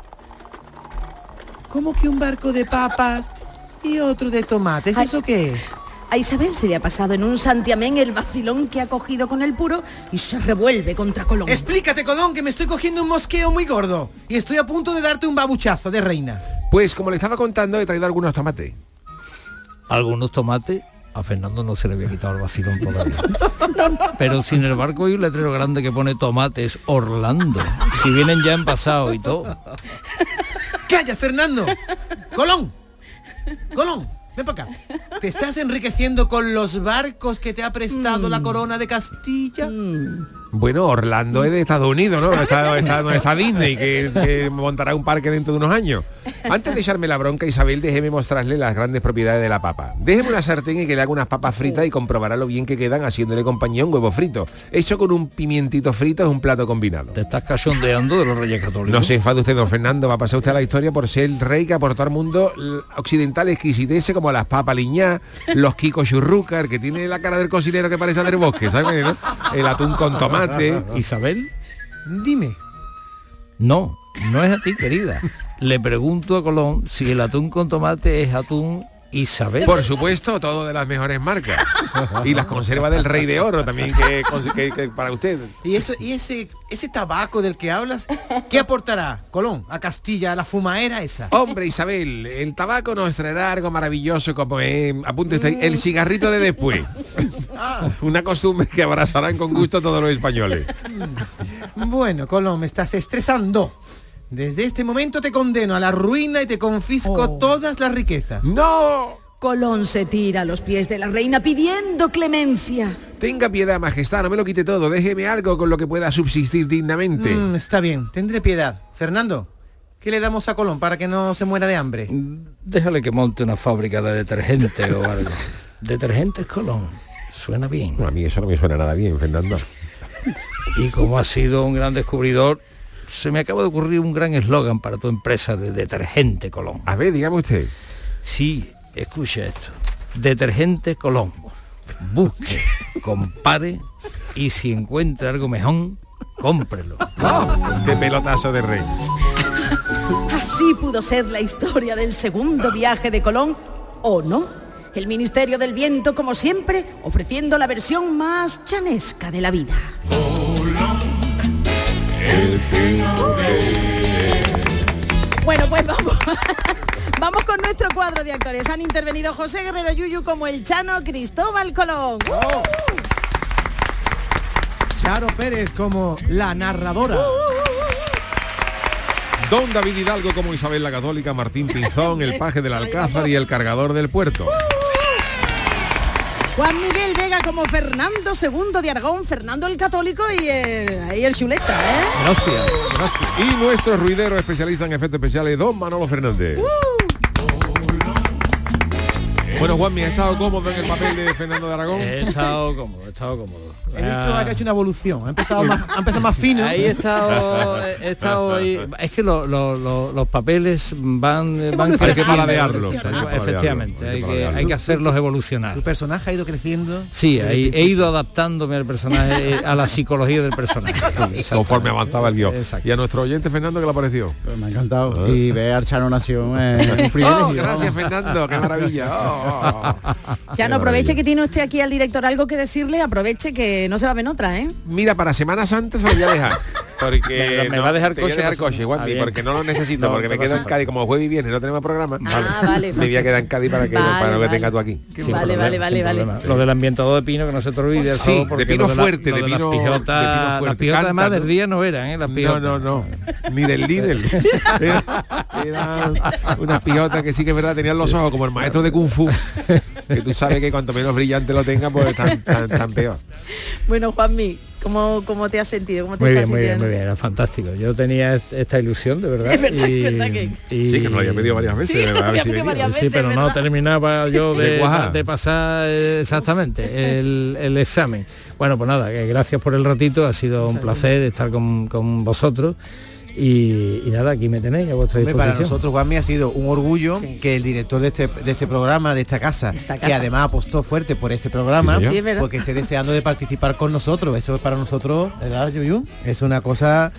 ¿Cómo que un barco de papas y otro de tomates? ¿Eso qué es? A Isabel se le ha pasado en un santiamén el vacilón que ha cogido con el puro y se revuelve contra Colón. Explícate, Colón, que me estoy cogiendo un mosqueo muy gordo y estoy a punto de darte un babuchazo de reina. Pues como le estaba contando, he traído algunos tomates. ¿Algunos tomates? A Fernando no se le había quitado el vacilón todavía. Pero sin el barco hay un letrero grande que pone tomates Orlando. Si vienen ya envasados y todo. ¡Calla, Fernando! ¡Colón! Ven para acá. ¿Te estás enriqueciendo con los barcos que te ha prestado la corona de Castilla? Bueno, Orlando es de Estados Unidos, ¿no? No está Disney, que montará un parque dentro de unos años. Antes de echarme la bronca, Isabel, déjeme mostrarle las grandes propiedades de la papa. Déjeme una sartén y que le haga unas papas fritas y comprobará lo bien que quedan haciéndole compañía un huevo frito. Hecho con un pimientito frito es un plato combinado. ¿Te estás cachondeando de los Reyes Católicos? No se enfade usted, don Fernando. Va a pasar usted a la historia por ser el rey que aportó al mundo occidental exquisitece como las papas liñá, los Kiko Churruca, que tiene la cara del cocinero que parece del bosque, ¿sabes? ¿No? El atún con tomate. Isabel, dime. No es a ti, querida. Le pregunto a Colón si el atún con tomate es atún Isabel. Por supuesto, todo de las mejores marcas. Y las conservas del Rey de Oro también que para usted. ¿Y ese tabaco del que hablas, qué aportará, Colón, a Castilla, a la fumaera esa? Hombre, Isabel, el tabaco nos traerá algo maravilloso como apunte usted, el cigarrito de después. Una costumbre que abrazarán con gusto todos los españoles. Bueno, Colón, me estás estresando. Desde este momento te condeno a la ruina y te confisco todas las riquezas. ¡No! Colón se tira a los pies de la reina pidiendo clemencia. Tenga piedad, majestad, no me lo quite todo. Déjeme algo con lo que pueda subsistir dignamente. Está bien, tendré piedad. Fernando, ¿qué le damos a Colón para que no se muera de hambre? Déjale que monte una fábrica de detergente o algo. Detergentes Colón. Suena bien. Bueno, a mí eso no me suena nada bien, Fernando. Y como has sido un gran descubridor, se me acaba de ocurrir un gran eslogan para tu empresa de detergente Colón. A ver, dígame usted. Sí, escucha esto. Detergente Colón. Busque, compare y si encuentra algo mejor, cómprelo. ¡Qué pelotazo de rey! Así pudo ser la historia del segundo viaje de Colón, ¿o no? El Ministerio del Viento, como siempre, ofreciendo la versión más chanesca de la vida. Bueno, pues vamos con nuestro cuadro de actores. Han intervenido José Guerrero Yuyu como el Chano, Cristóbal Colón. Charo Pérez como la narradora. Don David Hidalgo como Isabel la Católica, Martín Pinzón, el paje del Alcázar y el cargador del puerto. Juan Miguel Vega como Fernando II de Aragón, Fernando el Católico y el chuleta, ¿eh? Gracias. Y nuestro ruidero especialista en efectos especiales, don Manolo Fernández. Bueno, Juanmi, ¿has estado cómodo en el papel de Fernando de Aragón? He estado cómodo. He visto que ha hecho una evolución, ha empezado más fino. Ahí he estado ahí. Es que los papeles van hay que paladearlo. Efectivamente, hay que hacerlos evolucionar. ¿Tu personaje ha ido creciendo? Sí, he ido adaptándome al personaje, a la psicología del personaje. Conforme avanzaba el guión. Y a nuestro oyente Fernando, ¿qué le ha parecido? Pues me ha encantado. Y ver a Chano Nación es un privilegio. Gracias, Fernando, qué maravilla. Ya no aproveche que tiene usted aquí al director algo que decirle, aproveche que no se va a ver otra, ¿eh? Mira, para Semana Santa se lo voy a dejar. Porque me va a dejar te voy a dejar coche, Juanmi, porque no lo necesito, porque me quedo en Cádiz, como jueves y viernes no tenemos programa. Vale. Me voy a quedar en Cádiz para que tenga tú aquí. Vale. Lo del ambientador de pino, que no se te olvide. Sí, de pino fuerte, de pino fuerte. Las pijotas además del día no eran, las pijotas. No, ni del Lidl. Era unas pijotas que sí que es verdad, tenían los ojos como el maestro de Kung Fu, que tú sabes que cuanto menos brillante lo tenga, pues tan peor. Bueno, Juanmi, ¿cómo te has sentido? ¿Cómo te muy estás bien, sintiendo? Muy bien, era fantástico. Yo tenía esta ilusión, de verdad. Es verdad que... Sí, que me lo había pedido varias veces. Sí, pero no terminaba yo de pasar exactamente el examen. Bueno, pues nada, que gracias por el ratito, ha sido un placer estar con vosotros. Y nada, aquí me tenéis a vuestra disposición. Para nosotros, Juanmi, ha sido un orgullo que el director de este programa, de esta casa, que además apostó fuerte por este programa, porque esté deseando de participar con nosotros. Eso es para nosotros, ¿verdad, Yuyu? Es una cosa...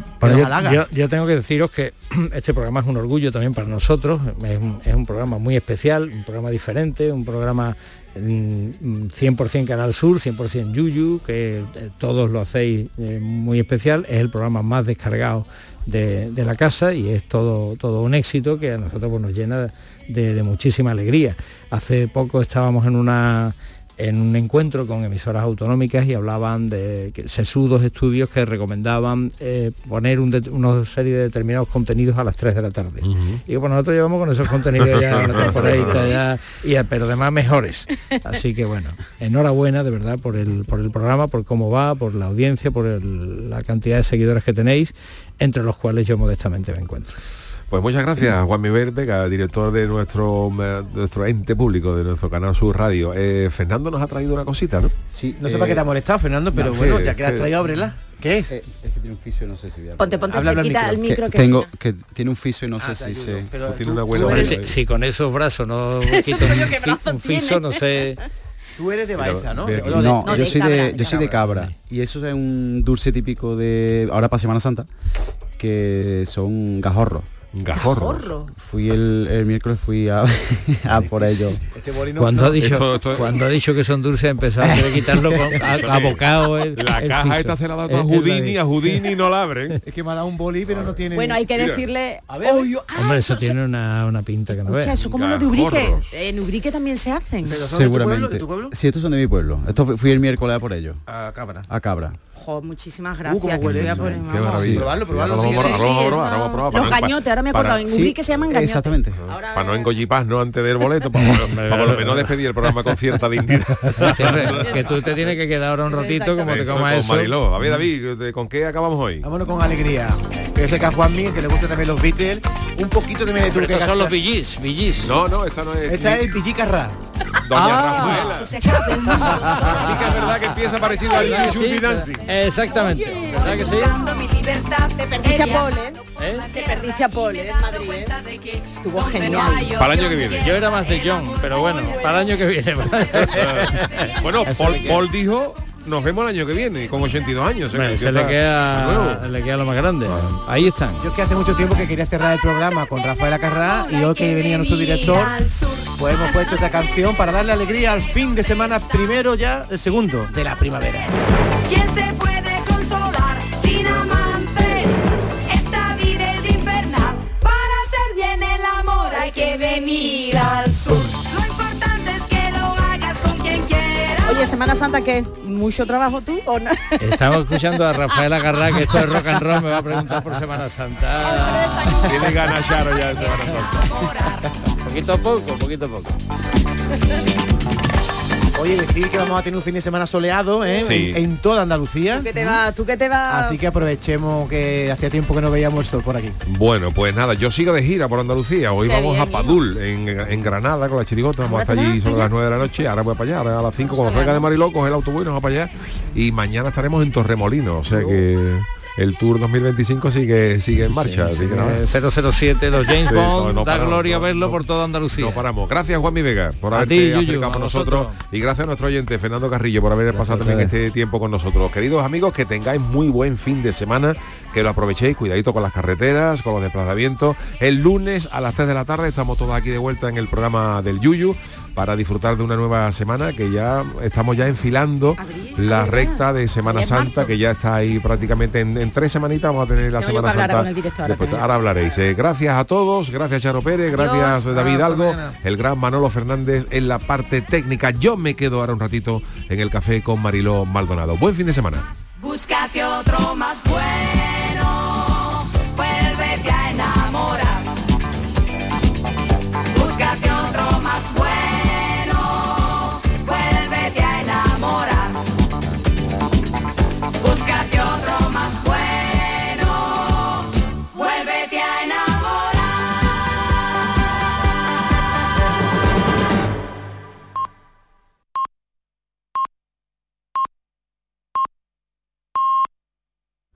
Yo tengo que deciros que este programa es un orgullo también para nosotros, es un programa muy especial, un programa diferente, un programa 100% Canal Sur, 100% Yuyu, que todos lo hacéis muy especial, es el programa más descargado de la casa y es todo un éxito que a nosotros pues, nos llena de muchísima alegría. Hace poco estábamos en un encuentro con emisoras autonómicas y hablaban de sesudos estudios que recomendaban poner una serie de determinados contenidos a las 3 de la tarde. Y pues nosotros llevamos con esos contenidos ya una temporada pero además mejores. Así que bueno, enhorabuena de verdad por el programa, por cómo va, por la audiencia, por la cantidad de seguidores que tenéis, entre los cuales yo modestamente me encuentro. Pues muchas gracias, Juanmi Vega, director de nuestro ente público, de nuestro Canal Sur Radio. Fernando nos ha traído una cosita, ¿no? Sí, no sé para qué te ha molestado, Fernando, pero bueno, ya que la has traído, ábrela. ¿Qué es? Es que tiene un fisio, no sé si voy a... Ponte cerquita al micro que tengo que tiene un fisio y no sé si se... Pero tiene una buena... Si con esos brazos no quito un fisio, no sé... Tú eres de Baeza, ¿no? No, yo soy de Cabra. Y eso es un dulce típico de ahora para Semana Santa, que son gajorros. Gajorro. Fui el miércoles a por ello. Cuando ha dicho que son dulces, empezado a quitarlo a bocado. La caja esta se la ha dado a Houdini no la abren. Es que me ha dado un boli, pero no tiene... Bueno, hay que decirle... A ver, hombre, eso tiene una pinta que no ve. Eso como los de Ubrique. En Ubrique también se hacen. ¿Pero son seguramente. de tu pueblo? Sí, estos son de mi pueblo. Fui el miércoles a por ello. A Cabra. Muchísimas gracias. Qué maravilla. Probarlo. Vamos a probar. Los gañotes, ahora me he acordado, en Ubrique se llaman gañotes. Exactamente. Para no engollipas, ¿no? Antes del boleto, para por lo menos despedir el programa con cierta dignidad. Que tú te tienes que quedar ahora un ratito como te comas eso. Mariló. A ver, David, ¿con qué acabamos hoy? Vámonos con alegría. Que sé que a Juanmi, que le gusta también los Beatles, un poquito también de tu que estos son los Billys. No, esta no es... Esta es Billy Carrá. Doña Rafaela. Sí que es verdad que empieza parecido al Chupi Nancy. Exactamente. ¿Verdad que sí? Te perdiste a Paul, Te perdiste a Paul, en Madrid, Estuvo genial. Para el año que viene. Yo era más de John, pero bueno, para el año que viene. Bueno, Paul dijo... Nos vemos el año que viene, con 82 años. Se le queda lo más grande. Ahí están. Yo es que hace mucho tiempo que quería cerrar el programa con Rafaela Carrá y hoy que venía nuestro director, pues hemos puesto esta canción para darle alegría al fin de semana primero ya, el segundo de la primavera. ¿Quién se puede consolar sin amantes? Esta vida es infernal. Para hacer bien el amor hay que venir al sur. Lo importante es que lo hagas con quien quieras. Oye, Semana Santa, ¿qué? ¿Mucho trabajo tú o no? Estamos escuchando a Rafaela Carrá, que esto es rock and roll, me va a preguntar por Semana Santa. Tiene ganas Charo ya de Semana Santa. Poquito a poco. Oye, decir que vamos a tener un fin de semana soleado, ¿eh? Sí. En toda Andalucía. ¿Tú qué te vas? Así que aprovechemos que hacía tiempo que no veíamos el sol por aquí. Bueno, pues nada, yo sigo de gira por Andalucía. Hoy Qué vamos bien, a Padul, en Granada, con la chirigota. Vamos hasta allí sobre las 9 de la noche. Ahora voy para allá, ahora a las 5, cuando salga de Mariló, coge el autobús y nos va para allá. Y mañana estaremos en Torremolinos, o sea que el Tour 2025 sigue en marcha. Así que nada. 007, los James Bond, no da paramos, gloria verlo por toda Andalucía. No paramos. Gracias, Juanmi Vega, por A haberte ti, Yuyu, acercado a con nosotros. Y gracias a nuestro oyente, Fernando Carrillo, por haber pasado también este tiempo con nosotros. Queridos amigos, que tengáis muy buen fin de semana, que lo aprovechéis, cuidadito con las carreteras, con los desplazamientos. El lunes a las 3 de la tarde estamos todos aquí de vuelta en el programa del Yuyu para disfrutar de una nueva semana, que ya estamos ya enfilando la recta de Semana Santa, que ya está ahí prácticamente en 3 semanitas. Vamos a tener la Semana Santa. Después, ahora hablaréis. Gracias a todos, gracias Charo Pérez, gracias David Algo, el gran Manolo Fernández en la parte técnica. Yo me quedo ahora un ratito en el café con Mariló Maldonado. Buen fin de semana. Búscate otro más